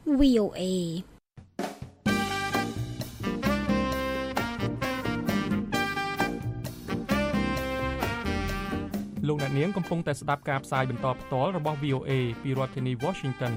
VOA លោកអ្នកនាងកំពុងតែស្ដាប់ការផ្សាយបន្តផ្ទាល់របស់ VOA ពីរដ្ឋធានី Washington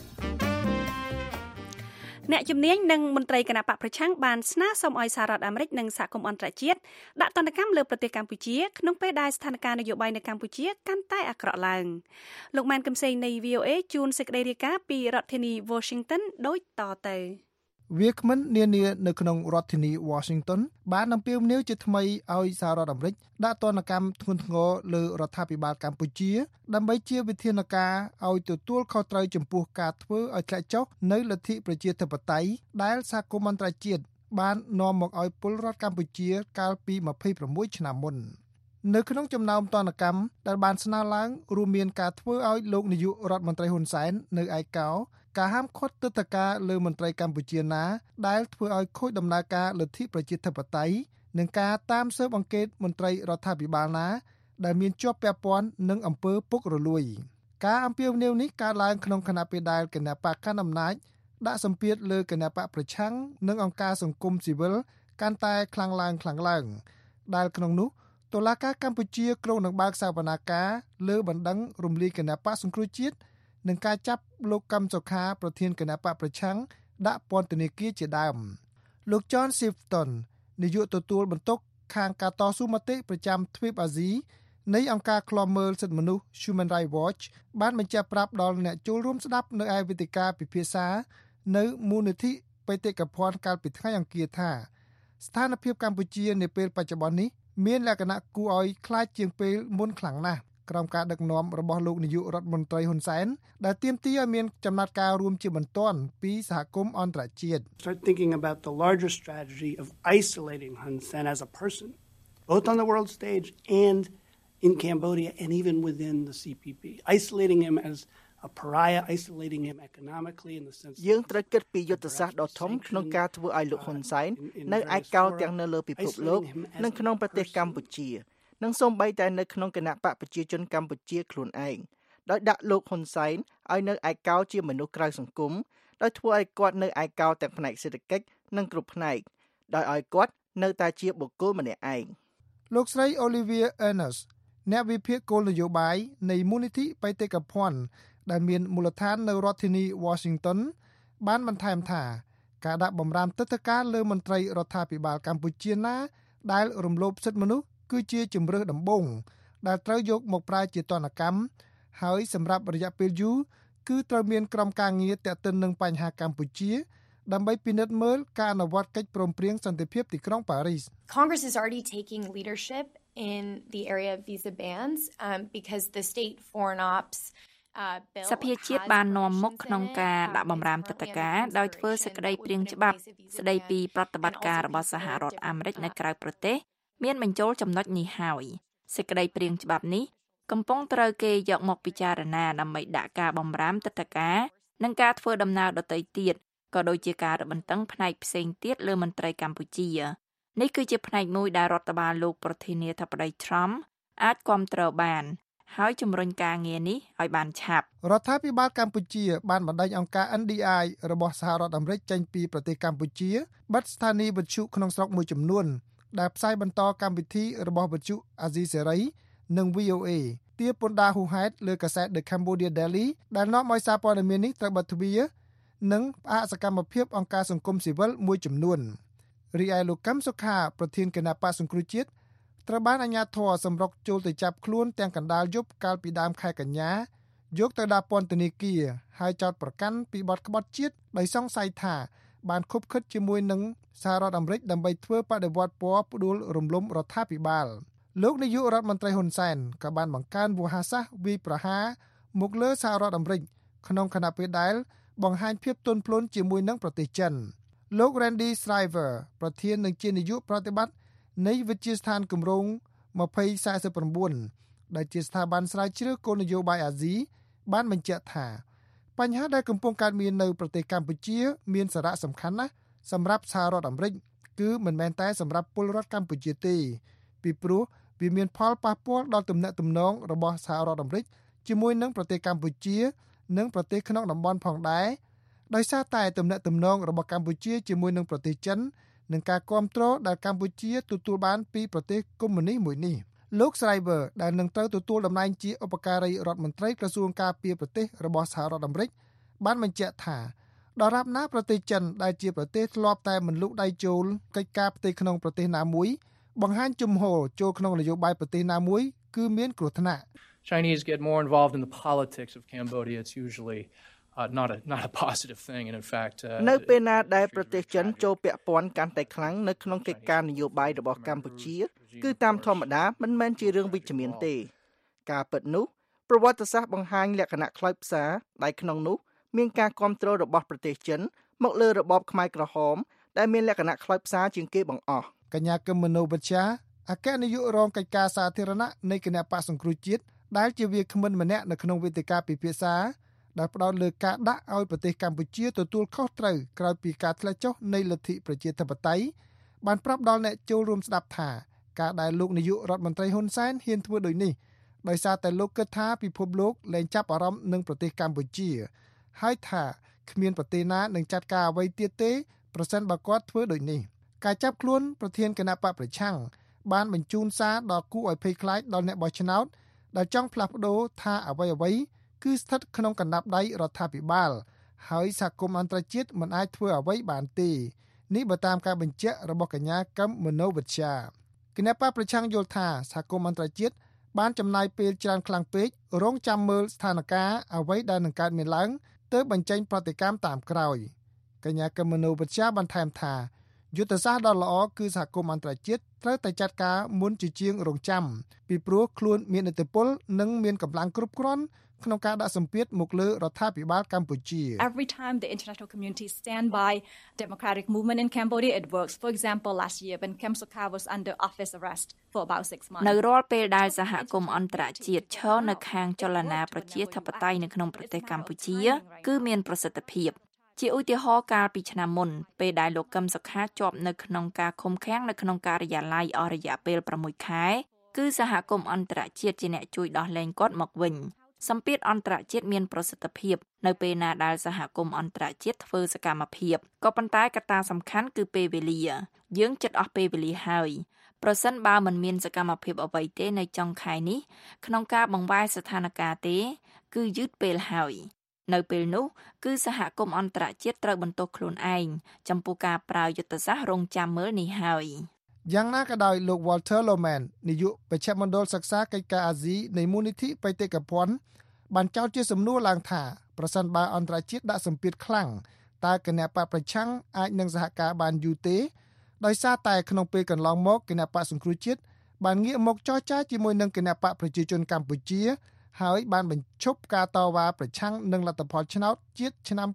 អ្នកជំនាញនិងមន្ត្រីគណៈបកប្រឆាំងបានស្នើសុំឲ្យសហរដ្ឋអាមេរិកនិងសហគមន៍អន្តរជាតិដាក់ទណ្ឌកម្មលើប្រទេសកម្ពុជាក្នុងពេលដែលស្ថានភាពនយោបាយនៅកម្ពុជាកាន់តែអាក្រក់ឡើងលោកម៉ែនកឹមសេងនៃ VOA ជួនសេចក្តីរាយការណ៍ពីរដ្ឋធានី Washington ដូចតទៅវាគ្មិននានានៅក្នុងរដ្ឋធានី Washington បានអំពាវនាវជាថ្មីឲ្យសហរដ្ឋអាមេរិកដាក់ទណ្ឌកម្មធ្ងន់ធ្ងរលើរដ្ឋាភិបាលកម្ពុជាដើម្បីជាវិធានការឲ្យទទួលខុសត្រូវចំពោះការធ្វើឲ្យធ្លាក់ចុះនៅលទ្ធិប្រជាធិបតេយ្យដែលសហគមន៍អន្តរជាតិបាននាំមកឲ្យពលរដ្ឋកម្ពុជាកាលពី26ឆ្នាំមុននៅក្នុងចំណោមទណ្ឌកម្មដែលបានស្នើឡើងរួមមានការធ្វើឲ្យលោកនាយករដ្ឋមន្ត្រីហ៊ុនសែននៅឯកោការហាមឃាត់ទិដ្ឋាការលើមន្ត្រីកម្ពុជាណាដែលធ្វើឲ្យខូចដំណើរការលទ្ធិប្រជាធិបតេយ្យនិងការតាមស៊ើបអង្កេតមន្ត្រីរដ្ឋាភិបាលណាដែលមានជាប់ពាក់ព័ន្ធនឹងអំពើពុករលួយការអំពាវនាវនេះកើតឡើងក្នុងគណៈពេលដែលគណៈបកកណ្ដាលអំណាចដាក់សម្ពាធលើគណៈបកប្រឆាំងនិងអង្គការសង្គមស៊ីវិលកាន់តែខ្លាំងឡើងដែលក្នុងនោះតុលាការកម្ពុជាគ្រោងនឹងបើកសវនាការលើបណ្ដឹងរំលាយគណៈបកសង្គ្រោះជាតិនឹងការចាប់លោកកឹមសុខាប្រធានគណៈបកប្រឆាំងដាក់ពន្ធនាគារជាដើមលោក John Sifton នាយកទទួលបន្ទុកខាងការតស៊ូមតិប្រចាំទ្វីបអាស៊ីនៃអង្គការឃ្លាំមើលសិទ្ធិមនុស្ស Human Rights Watch បានបញ្ជាក់ប្រាប់ដល់អ្នកចូលរួមស្ដាប់នៅឯវេទិកាពិភាក្សានៅមូលនិធិបេតិកភណ្ឌកាលពីថ្ងៃអង្គារថាស្ថានភាពកម្ពុជានាពេលបច្ចុប្បន្ននេះមានលក្ខណៈគួរឲ្យខ្លាចជាងពេលមុនខ្លាំងណាស់ក្រោមការដឹកនាំរបស់លោកនាយករដ្ឋមន្ត្រីហ៊ុនសែនដែលទាមទារឲ្យមានចំណាត់ការរួមជាបន្ទាន់ពីសហគមន៍អន្តរជាតិ Start thinking about the larger strategy of isolating Hun Sen as a person both on the world stage and in Cambodia and even within the CPP isolating him as a pariah, isolating him economically in the sense យើងត្រូវគិតពីយុទ្ធសាស្ត្រដ៏ធំក្នុងការធ្វើឲ្យលោកហ៊ុនសែននៅឯកោទាំងនៅលើពិភពលោកនិងក្នុងប្រទេសកម្ពុជានិងសូម្បីតែនៅក្នុងគណៈបកប្រជាជនកម្ពុជាខ្លួនឯងដោយដាក់លោកហ៊ុនសែនឲ្យនៅឯកោជាមនុស្សក្រៅសង្គមដោយធ្វើឲ្យគាត់នៅឯកោទាំងផ្នែកសេដ្ឋកិច្ចនិងគ្រប់ផ្នែកដោយឲ្យគាត់នៅតែជាបុគ្គលម្នាក់ឯងលោកស្រី Olivia Ernest អ្នកវិភាគគោលនយោបាយនៃមូលនិធិបេតិកភណ្ឌដែលមានមូលដ្ឋាននៅរដ្ឋធានី Washington បានបន្ថែមថាការដាក់បំរាមទិដ្ឋាការលើមន្ត្រីរដ្ឋាភិបាលកម្ពុជាណាដែលរំលោភសិទ្ធិមនុស្សគឺជាជំរើសដំបូងដែលត្រូវយកមកប្រើជាទណ្ឌកម្មហើយសម្រាប់រយៈពេលយូរគឺត្រូវមានក្រុមការងារទាក់ទិននឹងបញ្ហាកម្ពុជាដើម្បីពិនិត្យមើលការអនុវត្តកិច្ចព្រមព្រៀងសន្តិភាពទីក្រុងប៉ារីស Congress is already taking leadership in the area of visa bans because the state foreign ops សភាជាតិបាននាំមុខក្នុងការដាក់បំរាមទិដ្ឋាការដោយធ្វើសេចក្តីព្រាងច្បាប់ស្តីពីប្រតិបត្តិការរបស់សហរដ្ឋអាមេរិកនៅក្រៅប្រទេសមានបញ្ចូលចំណុចនេះហើយសេចក្តីព្រាងច្បាប់នេះកំពុងត្រូវគេយកមកពិចារណាដើម្បីដាក់ការបំរាមទិដ្ឋាការនិងការធ្វើដំណើរដទៃទៀតក៏ដូចជាការរឹតបន្តឹងផ្នែកផ្សេងទៀតលើមន្ត្រីកម្ពុជានេះគឺជាផ្នែកមួយដែលរដ្ឋបាលលោកប្រធានាធិបតី Trump អាចគាំទ្របានហើយជំរុញការងារនេះឲ្យបានឆាប់រដ្ឋាភិបាលកម្ពុជាបានបណ្ដេញអង្គការ NDI របស់សហរដ្ឋអាមេរិកចេញពីប្រទេសកម្ពុជាបិទស្ថានីយ៍វិទ្យុក្នុងស្រុកមួយចំនួនដែលផ្សាយបន្តកម្មវិធីរបស់វិទ្យុអាស៊ីសេរីនិង VOA ទារពន្ធដារហួសហេតុលើកាសែត The Cambodia Daily ដែលនាំឲ្យសារព័ត៌មាននេះត្រូវបិទទ្វារនិងផ្អាកសកម្មភាពអង្គការសង្គមស៊ីវិលមួយចំនួនរីឯលោកកឹមសុខាប្រធានគណៈបក្សសង្គ្រោះជាតិត្រូវបានអាជ្ញាធរសម្រុកចូលទៅចាប់ខ្លួនទាំងកណ្ដាលយប់កាលពីដើមខែកញ្ញាយកទៅដាក់ពន្ធនាគារហើយចោទប្រកាន់ពីបទក្បត់ជាតិដោយសង្ស័យថាបានខុបខិតជាមួយនឹងសហរដ្ឋអាមេរិកដើម្បីធ្វើបដិវត្តពណ៌ផ្ដួលរំលំរដ្ឋាភិបាលលោកនាយករដ្ឋមន្ត្រីហ៊ុនសែនក៏បានបង្កើនវោហារសាស្ត្រវាយប្រហារមកលើសហរដ្ឋអាមេរិកក្នុងខណៈពេលដែលបង្ហាញភាពទន់ភ្លន់ជាមួយនឹងប្រទេសចិនលោក Randy Shriver ប្រធាននិងជានាយកប្រតិបត្តិនៃវិទ្យាស្ថានគម្រោង2049ដែលជាស្ថាប័នស្រាវជ្រាវគោលនយោបាយអាស៊ីបានបញ្ជាក់ថាបញ្ហាដែលកំពុងកើតមាននៅប្រទេសកម្ពុជាមានសារៈសំខាន់ណាស់សម្រាប់សហរដ្ឋអាមេរិកគឺមិនមែនតែសម្រាប់ពលរដ្ឋកម្ពុជាទេពីព្រោះវាមានផលប៉ះពាល់ដល់ទំនាក់ទំនងរបស់សហរដ្ឋអាមេរិកជាមួយនឹងប្រទេសកម្ពុជានិងប្រទេសក្នុងតំបន់ផងដែរដោយសារតែទំនាក់ទំនងរបស់កម្ពុជាជាមួយនឹងប្រទេសចិននិងការគ្រប់គ្រងដែលកម្ពុជាទទួលបានពីប្រទេសកុម្មុយនីសមួយនេះលោក Shriver ដែលនឹងត្រូវទទួលតំណែងជាឧបការីរដ្ឋមន្ត្រីក្រសួងការពារប្រទេសរបស់សហរដ្ឋអាមេរិកបានបញ្ជាក់ថាដរាបណាប្រទេសចិនដែលជាប្រទេសធ្លាប់តែមិនលូកដៃចូលកិច្ចការផ្ទៃក្នុងប្រទេសណាមួយបង្ហាញជំហរចូលក្នុងនយោបាយប្រទេសណាមួយគឺមានគ្រោះថ្នាក់ Chinese get more involved in the politics of Cambodia it's usually not a positive thing and in fact នៅពេលណាដែលប្រទេសចិនចូលពាក់ព័ន្ធកាន់តែខ្លាំងនៅក្នុងកិច្ចការនយោបាយរបស់កម្ពុជាគឺតាមធម្មតាមិនមែនជារឿងវិជ្ជមានទេការពិតនោះប្រវត្តិសាស្ត្របង្ហាញលក្ខណៈខ្លោចផ្សាដែលក្នុងនោះមានការគ្រប់គ្រងរបស់ប្រទេសចិនមកលើរបបខ្មែរក្រហមដែលមានលក្ខណៈខ្លោចផ្សាជាងគេបង្អស់កញ្ញាកឹមមនោវិជ្ជាអគ្គនាយករងកិច្ចការសាធារណៈនៃគណៈបក្សសង្គ្រោះជាតិដែលជាវាគ្មិនម្នាក់នៅក្នុងវេទិកាពិភាក្សាដែលផ្ដោតលើការដាក់ឲ្យប្រទេសកម្ពុជាទទួលខុសត្រូវក្រោយពីការធ្លាក់ចុះនៃលទ្ធិប្រជាធិបតេយ្យបានប្រាប់ដល់អ្នកចូលរួមស្ដាប់ថាការដែលលោកនាយករដ្ឋមន្ត្រីហ៊ុនសែនហ៊ានធ្វើដូចនេះដោយសារតែលោកគិតថាពិភពលោកលែងចាប់អារម្មណ៍នឹងប្រទេសកម្ពុជាហើយថាគ្មានប្រទេសណានឹងចាត់ការអ្វីទៀតទេប្រសិនបើគាត់ធ្វើដូចនេះការចាប់ខ្លួនប្រធានគណៈបកប្រឆាំងបានបញ្ជូនសារដល់គូឲ្យភ័យខ្លាចដល់អ្នកបោះឆ្នោតដែលចង់ផ្លាស់ប្ដូរថាអ្វីៗគឺស្ថិតក្នុងកណ្ដាប់ដៃរដ្ឋាភិបាលហើយសហគមន៍អន្តរជាតិមិនអាចធ្វើអ្វីបានទេនេះបើតាមការបញ្ជាក់របស់កញ្ញាកឹមមនោវិជ្ជាគណៈបកប្រឆាំងយល់ថាសហគមន៍អន្តរជាតិបានចំណាយពេលច្រើនខ្លាំងពេករងចាំមើលស្ថានភាពអ្វីដែលនឹងកើតមានឡើងទើបបញ្ចេញប្រតិកម្មតាមក្រោយកញ្ញាកឹមមនោវិជ្ជាបន្ថែមថាយុទ្ធសាស្ត្រដ៏ល្អគឺសហគមន៍អន្តរជាតិត្រូវតែចាត់ការមុនជាជាងរងចាំពីព្រោះខ្លួនមានឥទ្ធិពលនិងមានកម្លាំងគ្រប់គ្រាន់ក្នុងការដាក់សម្ពាធមកលើរដ្ឋាភិបាលកម្ពុជា Every time the international community stand by democratic movement in Cambodia it works. For example, last year when Kem Sokha was under office arrest for about 6 months. នៅរាល់ពេលដែលសហគមន៍អន្តរជាតិឈរនៅខាងចលនាប្រជាធិបតេយ្យនៅក្នុងប្រទេសកម្ពុជាគឺមានប្រសិទ្ធភាពជាឧទាហរណ៍កាលពីឆ្នាំមុនពេលដែលលោកកឹមសុខាជាប់នៅក្នុងការឃុំឃាំងនៅក្នុងការិយាល័យអស់រយៈពេល6ខែគឺសហគមន៍អន្តរជាតិជាអ្នកជួយដោះលែងគាត់មកវិញសម្ពាធអន្តរជាតិមានប្រសិទ្ធភាពនៅពេលណាដែលសហគមន៍អន្តរជាតិធ្វើសកម្មភាពក៏ប៉ុន្តែកត្តាសំខាន់គឺពេលវេលាយើងជិតអស់ពេលវេលាហើយប្រសិនបើមិនមានសកម្មភាពអ្វីទេនៅចុងខែនេះក្នុងការបង្វែរស្ថានភាពទេគឺយឺតពេលហើយនៅពេលនោះគឺសហគមន៍អន្តរជាតិត្រូវបន្ទោសខ្លួនឯងចំពោះការប្រើយុទ្ធសាស្ត្ររងចាំមើលនេះហើយយ៉ាងណាក៏ដោយលោក Walter Lohman នាយកបច្ចុប្បន្នមណ្ឌលសិក្សាកិច្ចការអាស៊ីនៃមូលនិធិបេតិកភណ្ឌបានចោទជាសំណួរឡើងថាប្រសិនបើអន្តរជាតិដាក់សម្ពាធខ្លាំងតើគណៈបកប្រឆាំងអាចនឹងសហការបានយូរទេដោយសារតែក្នុងពេលកន្លងមកគណៈបកសង្គ្រោះជាតិបានងាកមកចរចាជាមួយនឹងគណៈបកប្រជាជនកម្ពុជាហើយបានបញ្ឈប់ការតវ៉ាប្រឆាំងនឹងលទ្ធផលឆ្នោតជាតិឆ្នាំ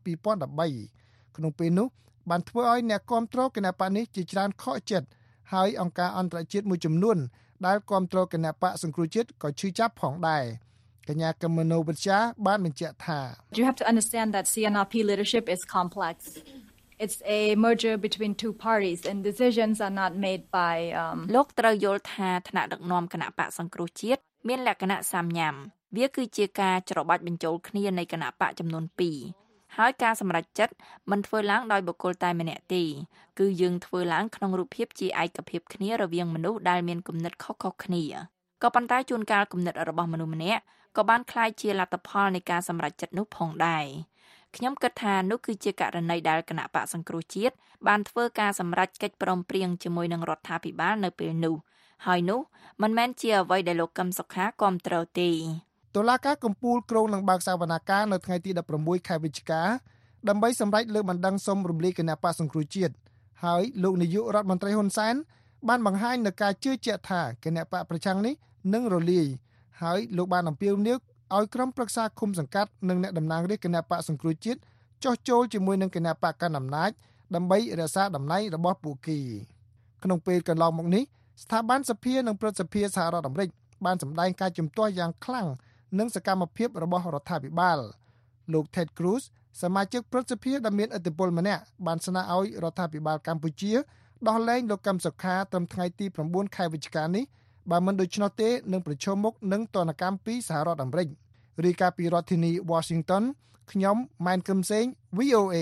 2013ក្នុងពេលនោះបានធ្វើឲ្យអ្នកគាំទ្រគណៈបកនេះជាច្រើនខកចិត្តហើយអង្គការអន្តរជាតិមួយចំនួនដែលគាំទ្រគណៈបកសង្គ្រោះជាតិក៏ឈឺចាប់ផងដែរកញ្ញាកមនោវិជ្ជាបានបញ្ជាក់ថា You have to understand that CNRP leadership is complex. It's a merger between two parties and decisions are not made by លោកត្រូវយល់ថាថ្នាក់ដឹកនាំគណៈបកសង្គ្រោះជាតិមានលក្ខណៈសាមញ្ញវាគឺជាការច្របាច់បញ្ចូលគ្នានៃគណៈបកចំនួន2ហើយការសម្រេចចិត្តមិនធ្វើឡើងដោយបុគ្គលតែម្នាក់ទេគឺយើងធ្វើឡើងក្នុងរូបភាពជាឯកភាពគ្នារវាងមនុស្សដែលមានគំនិតខុសៗគ្នាក៏ប៉ុន្តែជួនកាលគំនិតរបស់មនុស្សម្នាក់ក៏បានคล้ายជាលទ្ធផលនៃការសម្រេចចិត្តនោះផងដែរខ្ញុំគិតថានោះគឺជាករណីដែលគណៈបកសង្គ្រោះជាតិបានធ្វើការសម្រេចកិច្ចព្រមព្រៀងជាមួយនឹងរដ្ឋាភិបាលនៅពេលនោះហើយនោះមិនមែនជាអ្វីដែលលោកកឹមសុខាគាំទ្រទេតុលាការកំពូលក្រុងនឹងបើកសវនាការនៅថ្ងៃទី16ខែវិច្ឆិកាដើម្បីសម្រេចលើកបណ្ដឹងសុំរំលាយគណៈបកសង្គ្រោះជាតិហើយលោកនាយករដ្ឋមន្ត្រីហ៊ុនសែនបានបង្ហាញនូវការជឿជាក់ថាគណៈបកប្រឆាំងនេះនឹងរលាយហើយលោកបានអំពាវនាវឲ្យក្រុមប្រឹក្សាឃុំសង្កាត់និងអ្នកតំណាងរាស្ត្រគណៈបកសង្គ្រោះជាតិចុះចូលជាមួយនឹងគណៈបកកណ្ដាលអំណាចដើម្បីរក្សាតំណែងរបស់ពួកគេក្នុងពេលកន្លងមកនេះស្ថាប័នសភានិងព្រឹទ្ធសភាសហរដ្ឋអាមេរិកបានសម្ដែងការជំទាស់យ៉ាងខ្លាំងនឹងសកម្មភាពរបស់រដ្ឋាភិបាលលោក Ted Cruz សមាជិកព្រឹទ្ធសភាដែលមានឥទ្ធិពលម្នាក់បានស្នើឲ្យរដ្ឋាភិបាលកម្ពុជាដោះលែងលោកកឹមសុខាត្រឹមថ្ងៃទី9ខែវិច្ឆិកានេះបើមិនដូច្នោះទេនឹងប្រឈមមុខនឹងទណ្ឌកម្មពីសហរដ្ឋអាមេរិករាយការណ៍ពីរដ្ឋធានី Washington ខ្ញុំម៉ែនគឹមសេង VOA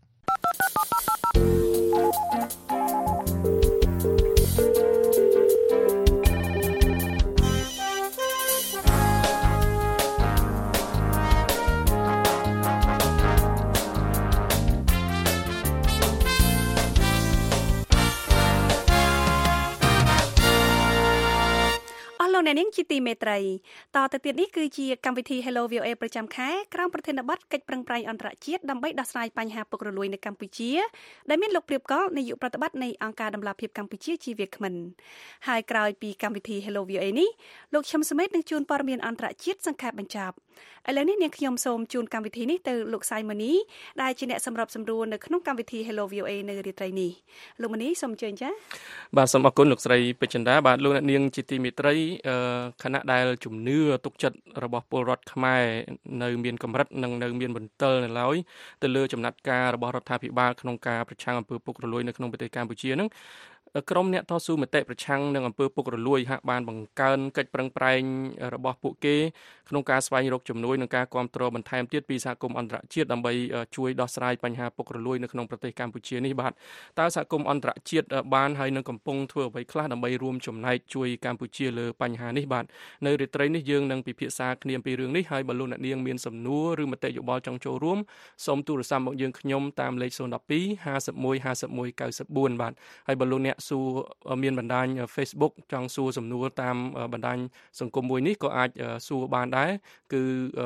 អ្នកនាងជាទីមេត្រីតទៅទៀតនេះគឺជាកម្មវិធី Hello VOA ប្រចាំខែក្រោមប្រធានបទកិច្ចប្រឹងប្រែងអន្តរជាតិដើម្បីដោះស្រាយបញ្ហាពុករលួយនៅកម្ពុជាដែលមានលោកព្រៀបកលនាយកប្រតិបត្តិនៃអង្គការដំឡាភិបកម្ពុជាជាវាគ្មិនហើយក្រោយពីកម្មវិធី Hello VOA នេះលោកឈឹមសមេតនឹងជួនព័ត៌មានអន្តរជាតិសង្ខេបបញ្ចប់ឥឡូវនេះនាងខ្ញុំសូមជូនកម្មវិធីនេះទៅលោកសៃម៉ានីដែលជាអ្នកសម្របសម្រួលនៅក្នុងកម្មវិធី Hello VOA នៅរាត្រីនេះលោកម៉ានីសូមអញ្ជើញចា៎បាទសូមអរគុណលោកស្រីពេជ្រចិន្តាបាទលោកអ្នកនាងជាទីមេត្រីខណៈដែលជំនឿទុកចិត្តរបស់ពលរដ្ឋខ្មែរនៅមានកម្រិតនិងនៅមានបន្ទិលនៅឡើយទៅលើចំណាត់ការរបស់រដ្ឋាភិបាលក្នុងការប្រឆាំងអំពើពុករលួយនៅក្នុងប្រទេសកម្ពុជានឹងក្រុមអ្នកតស៊ូមតិប្រឆាំងនឹងអំពើពុករលួយហាក់បានបង្កើនកិច្ចប្រឹងប្រែងរបស់ពួកគេក្នុងការស្វែងរកជំនួយនិងការគាំទ្របន្ថែមទៀតពីសហគមន៍អន្តរជាតិដើម្បីជួយដោះស្រាយបញ្ហាពុករលួយនៅក្នុងប្រទេសកម្ពុជានេះបាទតើសហគមន៍អន្តរជាតិបានហើយនឹងកំពុងធ្វើអ្វីខ្លះដើម្បីរួមចំណែកជួយកម្ពុជាលើបញ្ហានេះបាទនៅរាត្រីនេះយើងនឹងពិភាក្សាគ្នាអំពីរឿងនេះហើយបើលោកអ្នកនាងមានសំណួរឬមតិយោបល់ចង់ចូលរួមសូមទូរស័ព្ទមកយើងខ្ញុំតាមលេខ012 51 51 94បាទហើយបើលោកអ្នកសួរមានបណ្ដាញ Facebook ចង់សួរសំណួរតាមបណ្ដាញសង្គមមួយនេះក៏អាចសួរបានដែរគឺ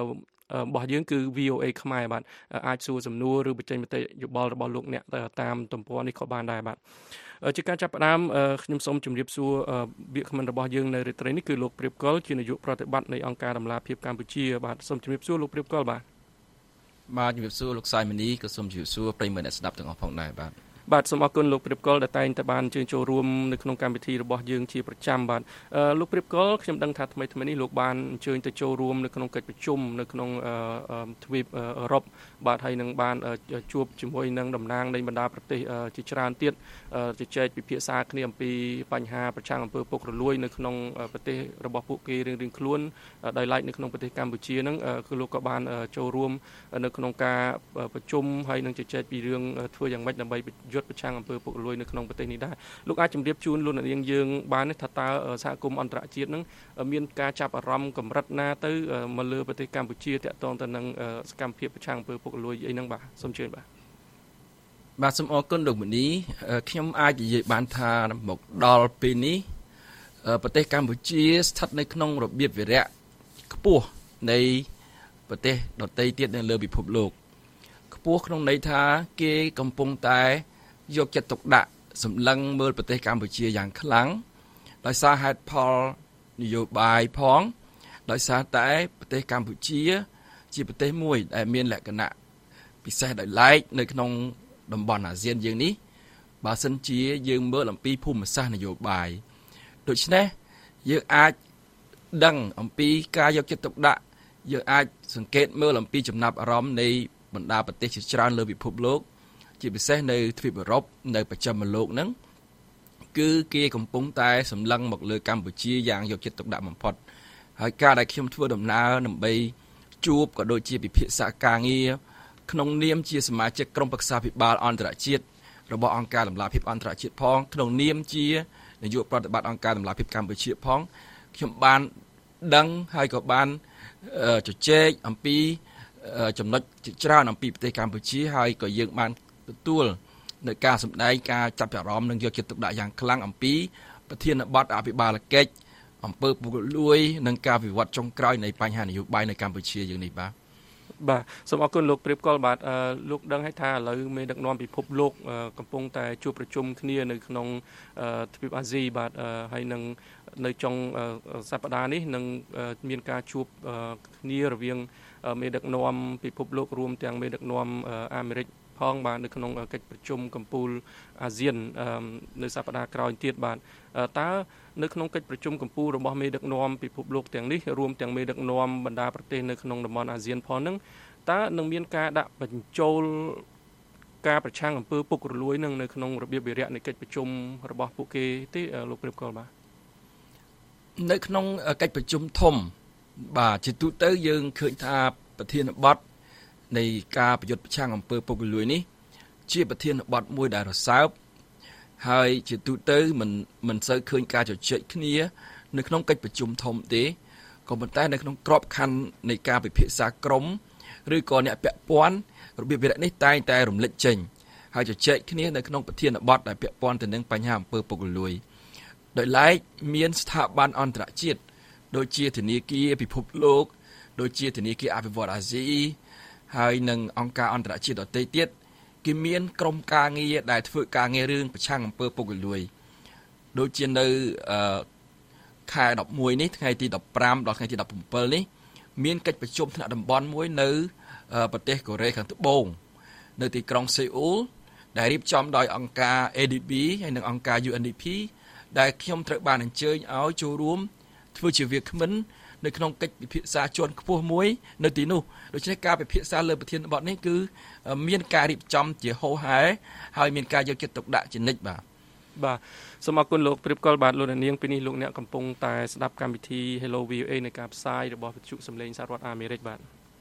របស់យើងគឺ VOA ខ្មែរបាទអាចសួរសំណួរឬបញ្ចេញមតិយោបល់របស់លោកអ្នកតាមទំព័រនេះក៏បានដែរបាទជាការចាប់ផ្ដើមខ្ញុំសូមជម្រាបសួរវាគ្មិនរបស់យើងនៅរាត្រីនេះគឺលោកព្រៀបកុលជានាយកប្រតិបត្តិនៃអង្គការដំឡាភិបកម្ពុជាបាទសូមជម្រាបសួរលោកព្រៀបកុលបាទជម្រាបសួរលោកសាយមនីក៏សូមជម្រាបសួរប្រិយមិត្តអ្នកស្ដាប់ទាំងអស់ផងដែរបាទសូមអរគុណលោកព្រៀបកុលដែលតែងតែបានអញ្ជើញចូលរួមនៅក្នុងកម្មវិធីរបស់យើងជាប្រចាំបាទលោកព្រៀបកុលខ្ញុំដឹងថាថ្មីនេះលោកបានអញ្ជើញទៅចូលរួមនៅក្នុងកិច្ចប្រជុំនៅក្នុងទ្វីបអឺរ៉ុបបាទហើយនឹងបានជួបជាមួយនឹងតំណាងនៃបណ្ដាប្រទេសជាច្រើនទៀតជជែកពិភាក្សាគ្នាអំពីបញ្ហាប្រឆាំងអំពើពុករលួយនៅក្នុងប្រទេសរបស់ពួកគេរៀងៗខ្លួនដោយឡែកនៅក្នុងប្រទេសកម្ពុជាហ្នឹងគឺលោកក៏បានចូលរួមនៅក្នុងការប្រជុំហើយនឹងជជែកពីរឿងធ្វើយ៉ាងម៉េចដើម្បីប្រឆាំងអំពើពុករលួយនៅក្នុងប្រទេសនេះដែរលោកអាចជម្រាបជូនលោកអ្នកនាងយើងបានទេថាតើសហគមន៍អន្តរជាតិនឹងមានការចាប់អារម្មណ៍កម្រិតណាទៅមកលើប្រទេសកម្ពុជាតាក់ទងទៅនឹងសកម្មភាពប្រឆាំងអំពើពុករលួយអីហ្នឹងបាទសូមជឿបាទសូមអរគុណលោកមនីខ្ញុំអាចនិយាយបានថាមកដល់ពេលនេះប្រទេសកម្ពុជាស្ថិតនៅក្នុងរបៀបវិរៈខ្ពស់នៃប្រទេសដទៃទៀតនៅលើពិភពលោកខ្ពស់ក្នុងន័យថាគេកំពុងតែយកចិត្តទុកដាក់សម្លឹងមើលប្រទេសកម្ពុជាយ៉ាងខ្លាំងដោយសារហេតុផលនយោបាយផងដោយសារតែប្រទេសកម្ពុជាជាប្រទេសមួយដែលមានលក្ខណៈពិសេសដោយឡែកនៅក្នុងតំបន់អាស៊ានយើងនេះបើសិនជាយើងមើលអំពីភូមិសាស្ត្រនយោបាយដូច្នេះយើងអាចដឹងអំពីការយកចិត្តទុកដាក់យើងអាចសង្កេតមើលអំពីចំណាប់អារម្មណ៍នៃបណ្ដាប្រទេសជាច្រើនលើពិភពលោកជាពិសេសនៅទ្វីបអឺរ៉ុបនៅបស្ចិមលោកហ្នឹងគឺគេកំពុងតែសម្លឹងមកលើកម្ពុជាយ៉ាងយកចិត្តទុកដាក់បំផុតហើយការដែលខ្ញុំធ្វើដំណើរដើម្បីជួបក៏ដូចជាពិភាក្សាការងារក្នុងនាមជាសមាជិកក្រុមប្រឹក្សាភិបាលអន្តរជាតិរបស់អង្គការដំឡាភិបអន្តរជាតិផងក្នុងនាមជានាយកប្រតិបត្តិអង្គការដំឡាភិបកម្ពុជាផងខ្ញុំបានដឹងហើយក៏បានជជែកអំពីចំណុចច្រើនអំពីប្រទេសកម្ពុជាហើយក៏យើងបានទទួលនៅការសម្ដែងការចាប់អារម្មណ៍និងយកចិត្តទុកដាក់យ៉ាងខ្លាំងអំពីប្រធានបទអភិបាលកិច្ចអំពើពុករលួយនិងការវិវត្តចុងក្រោយនៃបញ្ហានយោបាយនៅកម្ពុជាយើងនេះបាទសូមអរគុណលោកព្រៀបកុលបាទលោកដឹងហើយថាឥឡូវមេដឹកនាំពិភពលោកកំពុងតែជួបប្រជុំគ្នានៅក្នុងទ្វីបអាស៊ីបាទហើយនឹងនៅចុងសប្តាហ៍នេះនឹងមានការជួបគ្នារវាងមេដឹកនាំពិភពលោករួមទាំងមេដឹកនាំអាមេរិកផងបាទនៅក្នុងកិច្ចប្រជុំកំពូលអាស៊ាននៅសប្តាហ៍ក្រោយទៀតបាទតើនៅក្នុងកិច្ចប្រជុំកំពូលរបស់មេដឹកនាំពិភពលោកទាំងនេះរួមទាំងមេដឹកនាំបណ្ដាប្រទេសនៅក្នុងតំបន់អាស៊ានផងហ្នឹងតើនឹងមានការដាក់បញ្ចូលការប្រឆាំងអំពើពុករលួយនឹងនៅក្នុងរបៀបវិរៈនៃកិច្ចប្រជុំរបស់ពួកគេទេលោកព្រៀបកុលបាទនៅក្នុងកិច្ចប្រជុំធំបាទជាទូទៅយើងឃើញថាប្រធានបទនៃការប្រយុទ្ធប្រឆាំងអំពើពុករលួយនេះជាប្រធានបទមួយដែលរសើបហើយជាទូទៅមិនសូវឃើញការជជែកគ្នានៅក្នុងកិច្ចប្រជុំធំទេក៏ប៉ុន្តែនៅក្នុងក្របខ័ណ្ឌនៃការពិភាក្សាក្រុមឬក៏អ្នកពាក់ព័ន្ធរបៀបវិរៈនេះតែងតែរំលេចចេញហើយជជែកគ្នានៅក្នុងប្រធានបទដែលពាក់ព័ន្ធទៅនឹងបញ្ហាអំពើពុករលួយដោយឡែកមានស្ថាប័នអន្តរជាតិដូចជាធនាគារពិភពលោកដូចជាធនាគារអភិវឌ្ឍន៍អាស៊ីហើយនិងអង្គការអន្តរជាតិដទៃទៀតគេមានក្រុមការងារដែលធ្វើការងាររឿងប្រឆាំងអំពើពុករលួយដូចជានៅខែ11នេះថ្ងៃទី15ដល់ថ្ងៃទី17នេះមានកិច្ចប្រជុំថ្នាក់តំបន់មួយនៅប្រទេសកូរ៉េខាងត្បូងនៅទីក្រុងសេអ៊ូលដែលរៀបចំដោយអង្គការ ADB ហើយនិងអង្គការ UNDP ដែលខ្ញុំត្រូវបានអញ្ជើញឲ្យចូលរួមធ្វើជាវាគ្មិននៅក្នុងកិច្ចពិភាក្សាជាន់ខ្ពស់មួយនៅទីនោះដូច្នេះការពិភាក្សាលើប្រធានបទនេះគឺមានការរៀបចំជាហោហែហើយមានការយកចិត្តទុកដាក់ជានិច្ចបាទសូមអរគុណលោកព្រៀបកុលបាទលោកនាងពេលនេះលោកអ្នកកំពុងតែស្ដាប់កម្មវិធី Hello VOA នៃការផ្សាយរបស់វិទ្យុសំឡេងសហរដ្ឋអាមេរិកបាទ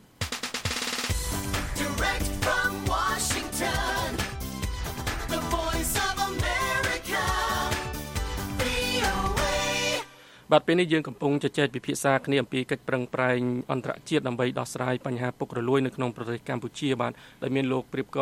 Direct from Washington The Voice of America VOA បាទពេលនេះយើងកំពុងជជែកពិភាក្សាគ្នាអំពីកិច្ចប្រឹងប្រែងអន្តរជាតិដើម្បីដោះស្រាយបញ្ហាពុករលួយនៅក្នុងប្រទេសកម្ពុជាបាទដែលមានលោកព្រៀបកុល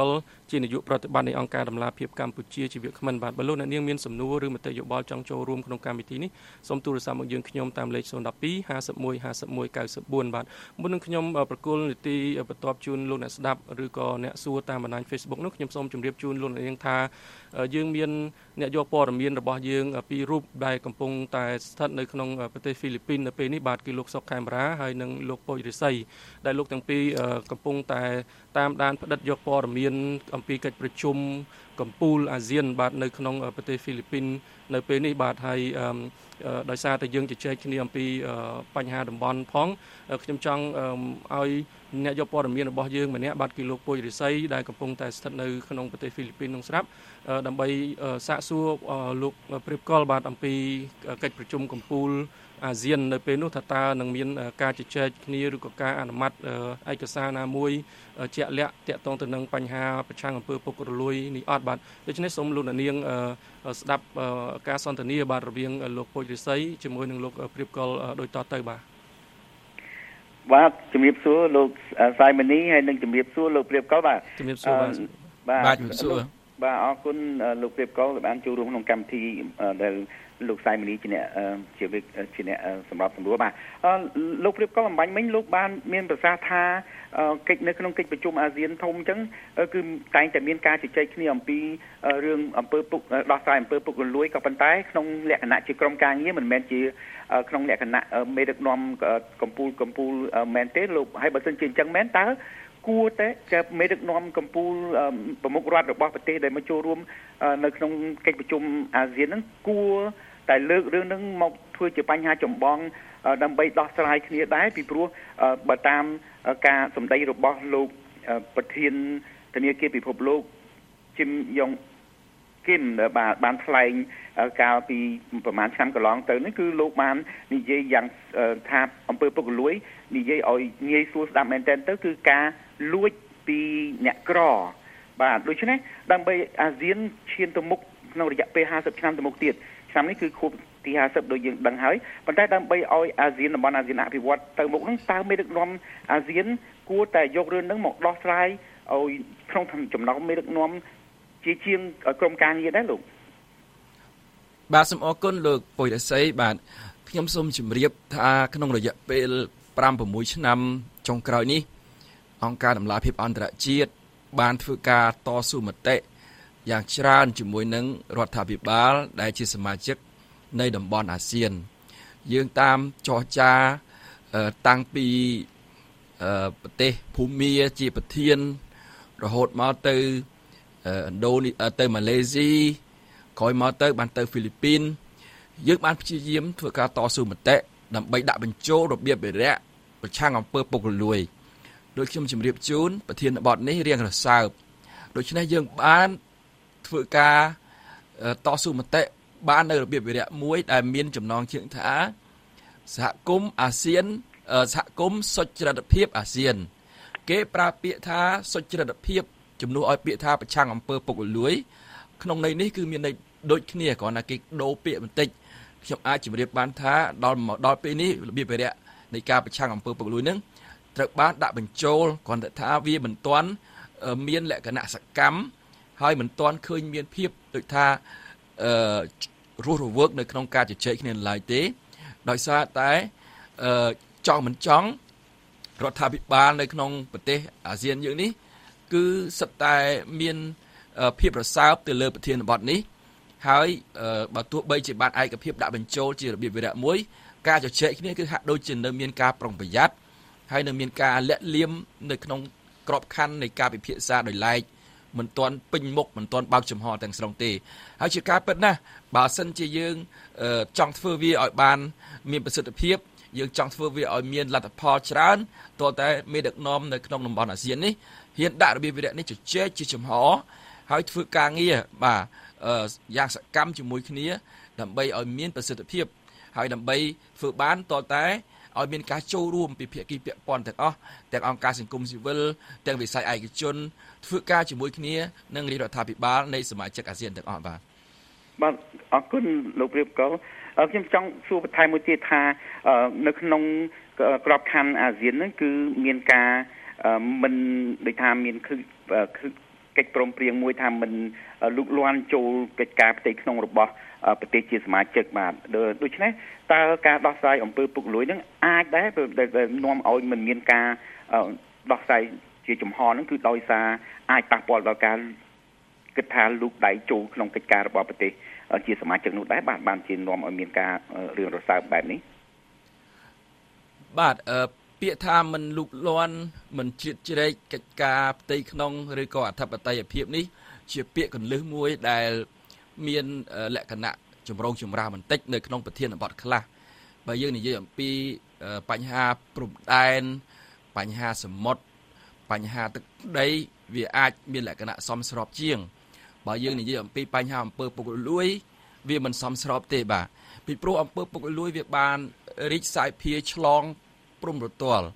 ជានាយកប្រតិបត្តិនៃអង្គការដំណាភិបកម្ពុជាជីវៈគ្មិនបាទបើលោកអ្នកនាងមានសំណួរឬមតិយោបល់ចង់ចូលរួមក្នុងកម្មវិធីនេះសូមទូរស័ព្ទមកយើងខ្ញុំតាមលេខ012 51 51 94បាទមុននឹងខ្ញុំប្រកុលនីតិបន្ទាប់ជូនលោកអ្នកស្ដាប់ឬក៏អ្នកសួរតាមបណ្ដាញ Facebook នោះខ្ញុំសូមជម្រាបជូនលោកអ្នកនាងថាយើងមានអ្នកយកព័ត៌មានរបស់យើងពីររូបដែលកំពុងតែស្ថិតនៅក្នុងប្រទេសហ្វីលីពីននៅពេលនេះបាទគឺលោកសុកខេមរាហើយនិងលោកពូចរិស័យដែលលោកទាំងពីរកំពុងតែតាមដានផ្ដិតយកព័ត៌មានអំពីកិច្ចប្រជុំកំពូលអាស៊ានបាទនៅក្នុងប្រទេសហ្វីលីពីននៅពេលនេះបាទហើយដោយសារតែយើងជជែកគ្នាអំពីបញ្ហាតំបន់ផងខ្ញុំចង់ឲ្យអ្នកយកព័ត៌មានរបស់យើងម្នាក់បាទគឺលោកពូចរិស័យដែលកំពុងតែស្ថិតនៅក្នុងប្រទេសហ្វីលីពីននោះស្រាប់ដើម្បីសាកសួរលោកព្រៀបកលបាទអំពីកិច្ចប្រជុំកំពូលអាស៊ាននៅពេលនោះថាតើនឹងមានការជជែកគ្នាឬក៏ការអនុម័តឯកសារណាមួយជាក់លាក់ទាក់ទងទៅនឹងបញ្ហាប្រឆាំងអំពើពុករលួយនេះអត់បាទដូច្នេះសូមលោកនាងស្ដាប់ការសន្ទនាបាទរវាងលោកពូចរិស័យជាមួយនឹងលោកព្រៀបកលដូចតទៅបាទជំរាបសួរលោកសាយមនីហើយនិងជំរាបសួរលោកព្រៀបកលបាទជំរាបសួរបាទជំរាបសួរបាទអរគុណលោកព្រៀបកលដែលបានចូលរួមក្នុងកម្មវិធីដែលលោកសាយមនីជាអ្នកជាអ្នកសម្រាប់សម្រួលបាទលោកព្រៀបកលអំបញ្ញមិញលោកបានមានប្រសាសន៍ថាកិច្ចនៅក្នុងកិច្ចប្រជុំអាស៊ានធំអញ្ចឹងគឺតែងតែមានការជជែកគ្នាអំពីរឿងអំពើពុកដោះស្រាយអំពើពុករលួយក៏ប៉ុន្តែក្នុងលក្ខណៈជាក្រុមការងារមិនមែនជាក្នុងលក្ខណៈមេដឹកនាំកម្ពុជាមែនទេលោកហើយបើសិនជាអញ្ចឹងមែនតើគួរតែជាមេដឹកនាំកម្ពុជាប្រមុខរដ្ឋរបស់ប្រទេសដែលមកចូលរួមនៅក្នុងកិច្ចប្រជុំអាស៊ានហ្នឹងគួរតែលើករឿងហ្នឹងមកធ្វើជាបញ្ហាចម្បងដើម្បីដោះស្រាយគ្នាដែរពីព្រោះបើតាមការសម្ដីរបស់លោកប្រធានធនាគារពិភពលោកជីមយ៉ុងគឹមបានថ្លែងកាលពីប្រហែលឆ្នាំកន្លងទៅនេះគឺលោកបាននិយាយយ៉ាងថាអំពើពុករលួយនិយាយឲ្យងាយស្រួលស្ដាប់មែនទែនទៅគឺការលួចពីអ្នកក្របាទដូច្នេះដើម្បីអាស៊ានឈានទៅមុខក្នុងរយៈពេល50ឆ្នាំទៅមុខទៀតឆ្នាំនេះគឺខួបទី50ដូចយើងដឹងហើយប៉ុន្តែដើម្បីឲ្យអាស៊ានតំបន់អាស៊ានអភិវឌ្ឍទៅមុខហ្នឹងតើមេដឹកនាំអាស៊ានគួរតែយករឿងហ្នឹងមកដោះស្រាយឲ្យក្នុងចំណោមមេដឹកនាំជាងក្រុមការងារដែរលោកបាទសូមអរគុណលោកពុយរិស័យបាទខ្ញុំសូមជម្រាបថាក្នុងរយៈពេល 5-6 ឆ្នាំចុងក្រោយនេះអង្គការដំណាភិបអន្តរជាតិបានធ្វើការតស៊ូមតិយ៉ាងច្រើនជាមួយនឹងរដ្ឋាភិបាលដែលជាសមាជិកនៃតំបន់អាស៊ានយើងតាមចរចាតាំងពីប្រទេសភូមាជាប្រធានរហូតមកទៅឥណ្ឌូនេទៅម៉ាឡេស៊ីក្រោយមកទៅបានទៅហ្វីលីពីនយើងបានព្យាយាមធ្វើការតស៊ូមតិដើម្បីដាក់បញ្ចូលរបៀបវិរៈប្រឆាំងអំពើពុករលួយដោយខ្ញុំជម្រាបជូនប្រធានបទនេះរៀងរសើបដូច្នេះយើងបានធ្វើការតស៊ូមតិបាននៅរបៀបវិរៈមួយដែលមានចំណងជើងថាសហគមន៍អាស៊ានសហគមន៍សុចរិតភាពអាស៊ានគេប្រើពាក្យថាសុចរិតភាពជំនួសឲ្យពាក្យថាប្រឆាំងអំពើពុករលួយក្នុងន័យនេះគឺមានន័យដូចគ្នាគ្រាន់តែគេដូរពាក្យបន្តិចខ្ញុំអាចជម្រាបបានថាដល់ពេលនេះរបៀបវិរៈនៃការប្រឆាំងអំពើពុករលួយនឹងត្រូវបានដាក់បញ្ចូលគ្រាន់តែថាវាមិនទាន់មានលក្ខណៈសកម្មហើយមិនទាន់ឃើញមានភាពដូចថារស់រវើកនៅក្នុងការជជែកគ្នាឡើយទេដោយសារតែចង់មិនចង់រដ្ឋាភិបាលនៅក្នុងប្រទេសអាស៊ានយើងនេះគឺសិតតែមានភាពរសើបទៅលើប្រធានបទនេះហើយបើទោះបីជាបានឯកភាពដាក់បញ្ចូលជារបៀបវិរៈមួយការជជែកគ្នាគឺហាក់ដូចជានៅមានការប្រុងប្រយ័ត្នហើយនៅមានការលាក់លៀមនៅក្នុងក្របខ័ណ្ឌនៃការពិភាក្សាដោយឡែកមិនទាន់ពេញមុខមិនទាន់បើកចំហទាំងស្រុងទេហើយជាការពិតណាស់បើសិនជាយើងចង់ធ្វើវាឲ្យបានមានប្រសិទ្ធភាពយើងចង់ធ្វើវាឲ្យមានលទ្ធផលច្រើនតើតែមេដឹកនាំនៅក្នុងតំបន់អាស៊ាននេះហ៊ានដាក់របៀបវិរៈនេះជជែកជាចំហហើយធ្វើការងារបាទយ៉ាងសកម្មជាមួយគ្នាដើម្បីឲ្យមានប្រសិទ្ធភាពហើយដើម្បីធ្វើបានតើតែឲ្យមានការចូលរួមពីភាគីពាក់ព័ន្ធទាំងអស់ទាំងអង្គការសង្គមស៊ីវិលទាំងវិស័យឯកជនធ្វើការជាមួយគ្នានឹងរដ្ឋាភិបាលនៃសមាជិកអាស៊ានទាំងអស់បាទអរគុណលោកព្រៀបកលខ្ញុំចង់សួរបន្ថែមមួយទៀតថានៅក្នុងក្របខ័ណ្ឌអាស៊ានហ្នឹងគឺមានការមិនដូចថាមានកិច្ចព្រមព្រៀងមួយថាមិនលូកលាន់ចូលកិច្ចការផ្ទៃក្នុងរបស់ប្រទេសជាសមាជិកបាទដូច្នេះតើការដោះស្រាយអំពើពុករលួយនឹងអាចដែរនាំឲ្យមិនមានការដោះស្រាយជាចំហហ្នឹងគឺដោយសារអាចប៉ះពាល់ដល់ការគិតថាលូកដៃចូលក្នុងកិច្ចការរបស់ប្រទេសជាសមាជិកនោះដែរបានជានាំឲ្យមានការរឿងរសើបបែបនេះបាទពាក្យថាមិនលូកលាន់មិនជ្រៀតជ្រែកកិច្ចការផ្ទៃក្នុងឬក៏អធិបតេយ្យភាពនេះជាពាក្យកន្លឹះមួយដែលមានលក្ខណៈចម្រូងចម្រាសបន្តិចនៅក្នុងប្រធានបទខ្លះបើយើងនិយាយអំពីបញ្ហាព្រំដែនបញ្ហាសមុទ្របញ្ហាទឹកដីវាអាចមានលក្ខណៈសមស្របជាងបើយើងនិយាយអំពីបញ្ហាអំពើពុករលួយវាមិនសមស្របទេបាទពីព្រោះអំពើពុករលួយវាបានរីកសាយភាយឆ្លងព្រំប្រទល់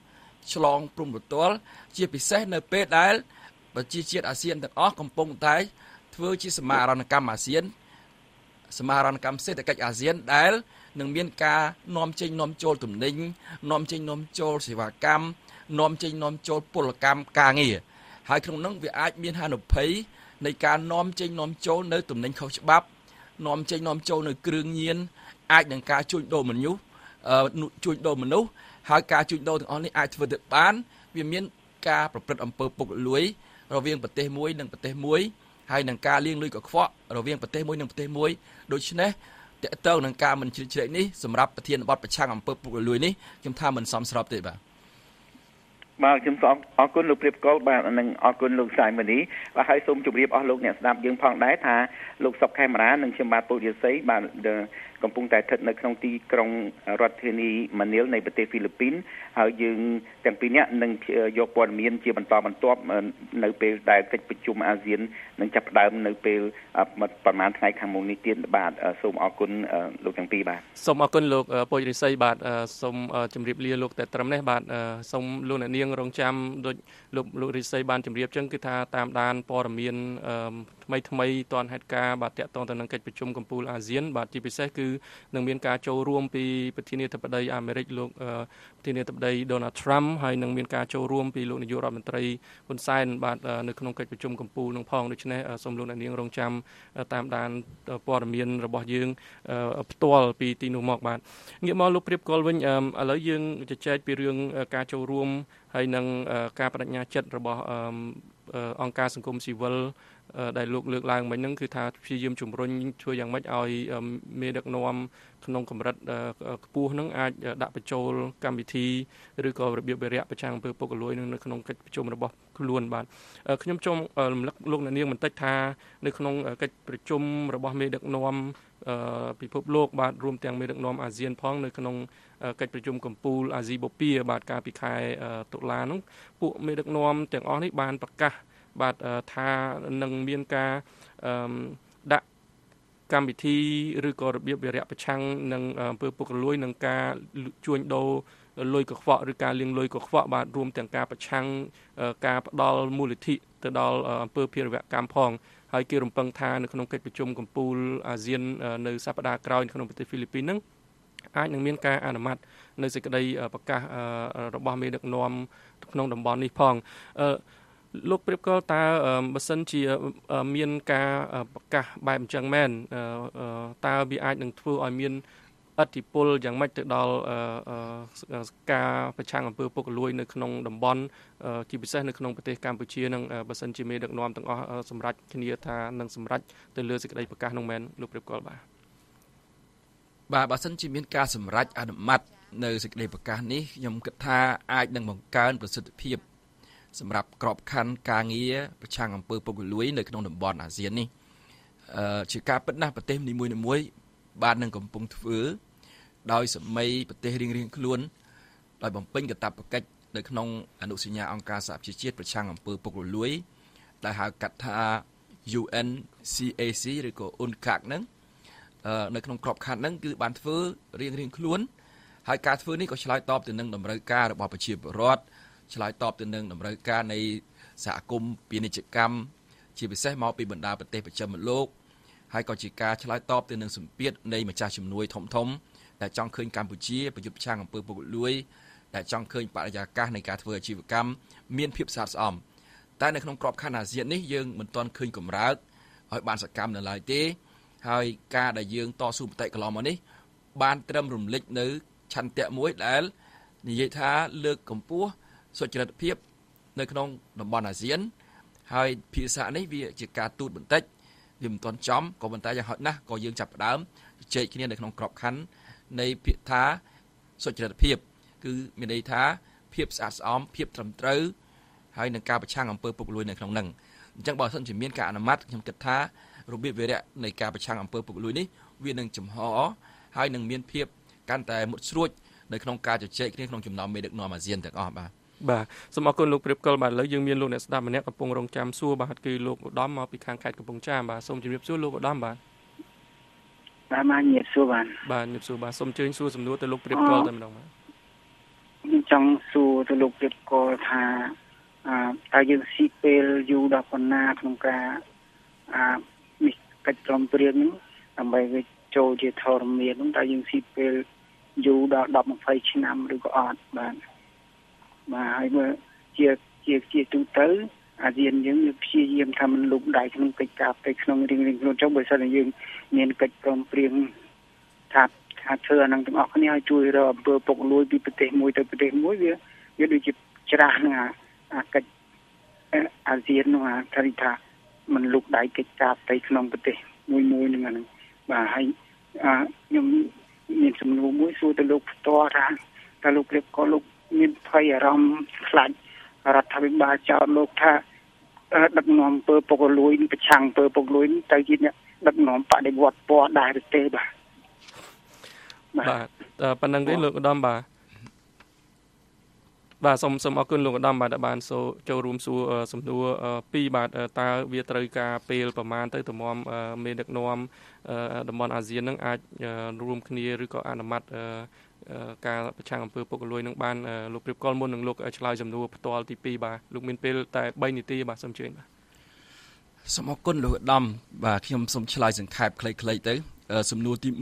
ជាពិសេសនៅពេលដែលប្រជាជាតិអាស៊ានទាំងអស់កំពុងតែធ្វើជាសមាហរណកម្មអាស៊ានសមាហរណកម្មសេដ្ឋកិច្ចអាស៊ានដែលនឹងមានការនាំចេញនាំចូលទំនិញនាំចេញនាំចូលសេវាកម្មនាំចេញនាំចូលពលកម្មការងារហើយក្នុងនោះវាអាចមានហានិភ័យនៃការនាំចេញនាំចូលនៅទំនិញខុសច្បាប់នាំចេញនាំចូលនៅគ្រឿងញៀនអាចនឹងការជួញដូរមនុស្សហើយការជួញដូរទាំងអស់នេះអាចធ្វើទៅបានវាមានការប្រព្រឹត្តអំពើពុករលួយរវាងប្រទេសមួយនិងប្រទេសមួយហើយនឹងការលាងលុយកខ្វក់រវាងប្រទេសមួយនិងប្រទេសមួយដូច្នេះតកតងនឹងការមិនជ្រៀតជ្រែកនេះសម្រាប់ប្រធានបទប្រឆាំងអំពើពុករលួយនេះខ្ញុំថាមិនសមស្របទេបាទខ្ញុំសូមអរគុណលោកព្រៀបកុលបាទនិងអរគុណលោកសាយមនីបាទហើយសូមជម្រាបអស់លោកអ្នកស្ដាប់យើងផងដែរថាលោកសុកខេមរានិងខ្ញុំបាទពុរិស័យបាទកំពុងតែស្ថិតនៅក្នុងទីក្រុងរដ្ឋធានីម៉ានីលនៃប្រទេសហ្វីលីពីនហើយយើងទាំងពីរនាក់នឹងយកព័ត៌មានជាបន្តបន្ទាប់នៅពេលដែលកិច្ចប្រជុំអាស៊ាននឹងចាប់ផ្ដើមនៅពេលប្រហែលថ្ងៃខាងមុខនេះទៀតបាទសូមអរគុណលោកទាំងពីរបាទសូមអរគុណលោកពុរិស័យបាទសូមជម្រាបលាលោកតែត្រឹមនេះបាទសូមលោកអ្នកនាងរងចាំដូចលោករិស័យបានជម្រាបចឹងគឺថាតាមដានព័ត៌មានថ្មីទាន់ហេតុការណ៍បាទតាក់ទងទៅនឹងកិច្ចប្រជុំកំពូលអាស៊ានបាទជាពិសេសគឺនឹងមានការចូលរួមពីប្រធានាធិបតីអាមេរិកលោកប្រធានាធិបតី Donald Trump ហើយនឹងមានការចូលរួមពីលោកនាយករដ្ឋមន្ត្រីហ៊ុនសែនបាទនៅក្នុងកិច្ចប្រជុំកំពូលនឹងផងដូច្នេះសូមលោកអ្នកនាងរងចាំតាមដានព័ត៌មានរបស់យើងផ្ទាល់ពីទីនោះមកបាទងាកមកលោកព្រៀបកុលវិញឥឡូវយើងជជែកពីរឿងការចូលរួមហើយនឹងការបដិញ្ញាចិត្តរបស់អង្គការសង្គមស៊ីវិលដែលលោកលើកឡើងមិញហ្នឹងគឺថាព្យាយាមជំរុញជួយយ៉ាងម៉េចឲ្យមេដឹកនាំក្នុងកម្រិតខ្ពស់ហ្នឹងអាចដាក់បញ្ចូលកម្មវិធីឬក៏របៀបវិរៈប្រឆាំងអំពើពុករលួយនៅក្នុងកិច្ចប្រជុំរបស់ខ្លួនបាទខ្ញុំសូមរំលឹកលោកអ្នកនាងបន្តិចថានៅក្នុងកិច្ចប្រជុំរបស់មេដឹកនាំពិភពលោកបាទរួមទាំងមេដឹកនាំអាស៊ានផងនៅក្នុងកិច្ចប្រជុំកំពូលអាស៊ីបូព៌ាបាទកាលពីខែតុលានោះពួកមេដឹកនាំទាំងអស់នេះបានប្រកាសបាទថានឹងមានការដាក់កម្មវិធីឬក៏របៀបវិរៈប្រឆាំងនឹងអំពើពុករលួយនឹងការជួញដូរលុយកខ្វក់ឬការលាងលុយកខ្វក់បាទរួមទាំងការប្រឆាំងការផ្ដាល់មូលនិធិទៅដល់អំពើភេរវកម្មផងហើយគេរំពឹងថានៅក្នុងកិច្ចប្រជុំកំពូលអាស៊ាននៅសប្តាហ៍ក្រោយក្នុងប្រទេសហ្វីលីពីនហ្នឹងអាចនឹងមានការអនុម័តនៅសេចក្តីប្រកាសរបស់មេដឹកនាំក្នុងតំបន់នេះផងលោកព្រៀបកុលតើបើសិនជាមានការប្រកាសបែបអញ្ចឹងមែនតើវាអាចនឹងធ្វើឲ្យមានឥទ្ធិពលយ៉ាងម៉េចទៅដល់ការប្រឆាំងអំពើពុករលួយនៅក្នុងតំបន់ជាពិសេសនៅក្នុងប្រទេសកម្ពុជានឹងបើសិនជាមេដឹកនាំទាំងអស់សម្រេចគ្នាថានឹងសម្រេចទៅលើសេចក្តីប្រកាសនោះមែនលោកព្រៀបកុលបាទបើសិនជាមានការសម្រេចអនុម័តនៅសេចក្តីប្រកាសនេះខ្ញុំគិតថាអាចនឹងបង្កើនប្រសិទ្ធភាពសម្រាប់ក្របខ័ណ្ឌការងារប្រឆាំងអំពើពុករលួយនៅក្នុងតំបន់អាស៊ាននេះជាការពិតណាស់ប្រទេសនីមួយៗបាននឹងកំពុងធ្វើដោយសម័យប្រទេសរៀងៗខ្លួនដោយបំពេញកាតព្វកិច្ចនៅក្នុងអនុសញ្ញាអង្គការសហប្រជាជាតិប្រឆាំងអំពើពុករលួយដែលហៅកាត់ថា UNCAC ឬក៏ UNCAC ហ្នឹងនៅក្នុងក្របខ័ណ្ឌហ្នឹងគឺបានធ្វើរៀងៗខ្លួនហើយការធ្វើនេះក៏ឆ្លើយតបទៅនឹងតម្រូវការរបស់ប្រជាពលរដ្ឋឆ្លើយតបទៅនឹងតម្រូវការនៃសហគមន៍ពាណិជ្ជកម្មជាពិសេសមកពីបណ្ដាប្រទេសប្រចាំលោកហើយក៏ជាការឆ្លើយតបទៅនឹងសម្ពាធនៃម្ចាស់ជំនួយធំៗដែលចង់ឃើញកម្ពុជាប្រយុទ្ធប្រឆាំងអំពើពុករលួយដែលចង់ឃើញបរិយាកាសនៃការធ្វើអាជីវកម្មមានភាពស្អាតស្អំតែនៅក្នុងក្របខ័ណ្ឌអាស៊ាននេះយើងមិនទាន់ឃើញកម្រើកឲ្យបានសកម្មនៅឡើយទេហើយការដែលយើងតស៊ូមតិកន្លងមកនេះបានត្រឹមរំលេចនៅឆន្ទៈមួយដែលនិយាយថាលើកកម្ពស់សុចរិតភាពនៅក្នុងតំបន់អាស៊ានហើយភាសានេះវាជាការទូតបន្តិចវាមិនទាន់ចំក៏ប៉ុន្តែយ៉ាងហោចណាស់ក៏យើងចាប់ផ្ដើមជជែកគ្នានៅក្នុងក្របខ័ណ្ឌនៃភាសាសុចរិតភាពគឺមានន័យថាភាពស្អាតស្អំភាពត្រឹមត្រូវហើយនឹងការប្រឆាំងអំពើពុករលួយនៅក្នុងនឹងអញ្ចឹងបើសិនជាមានការអនុម័តខ្ញុំគិតថារបៀបវារៈនៃការប្រឆាំងអំពើពុករលួយនេះវានឹងចំហហើយនឹងមានភាពកាន់តែមុតស្រួចនៅក្នុងការជជែកគ្នាក្នុងចំណោមមេដឹកនាំអាស៊ានទាំងអស់បាទសូមអរគុណលោកព្រៀបកុលបាទឥឡូវយើងមានលោកអ្នកស្ដាប់ម្នាក់កំពុងរងចាំសួរបាទគឺលោកឧត្តមមកពីខាងខេត្តកំពង់ចាមបាទសូមជម្រាបសួរលោកឧត្តមបាទបាទជំរាបសួរបាទជំរាបសួរបាទសូមអញ្ជើញសួរសំណួរទៅលោកព្រៀបកុលតែម្ដងបាទខ្ញុំចង់សួរទៅលោកព្រៀបកុលថាតើយើងស៊ីពេលយូរដល់ប៉ុណ្ណាក្នុងការនេះកិច្ចព្រមព្រៀងនេះដើម្បីវាចូលជាធរមាននោះតើយើងស៊ីពេលយូរដល់10-20ឆ្នាំឬក៏អត់បាទហើយមើលជាទូទៅអាស៊ានយើងព្យាយាមថាមិនលុបដៃក្នុងកិច្ចការផ្ទៃក្នុងរៀងៗខ្លួនចុះបើសិនជាយើងមានកិច្ចព្រមព្រៀងថាធ្វើអានឹងទាំងអស់គ្នាឲ្យជួយរកអំពើពុករលួយពីប្រទេសមួយទៅប្រទេសមួយវាដូចជាច្រាស់នឹងអាកិច្ចអាស៊ាននោះថាមិនលុបដៃកិច្ចការផ្ទៃក្នុងប្រទេសមួយនឹងអានឹងបាទហើយខ្ញុំមានសំណួរមួយសួរទៅលោកផ្ទាល់ថាតើលោកព្រៀបកុលលោកមានភ័យអារម្មណ៍ខ្លាចរដ្ឋាភិបាលចោទលោកថាដឹកនាំអំពើពុករលួយប្រឆាំងអំពើពុករលួយទៅជាអ្នកដឹកនាំបដិវត្តពណ៌ដែរទេបាទប៉ុណ្្នឹងទេលោកឧត្តមបាទសូមអរគុណលោកឧត្តមបាទដែលបានចូលរួមសួរសំណួរ2បាទតើវាត្រូវការពេលប្រមាណទៅទម្រាំមេដឹកនាំតំបន់អាស៊ាននឹងអាចរួមគ្នាឬក៏អនុម័តការប្រឆាំងអំពើពុករលួយនឹងបានលោកព្រៀបកុលមុននឹងលោកឆ្លើយសំណួរផ្ទាល់ទី2បាទលោកមានពេលតែ3នាទីបាទសូមជឿបាទសូមអរគុណលោកឧត្តមបាទខ្ញុំសូមឆ្លើយសង្ខេបខ្លីៗទៅសំណួរទី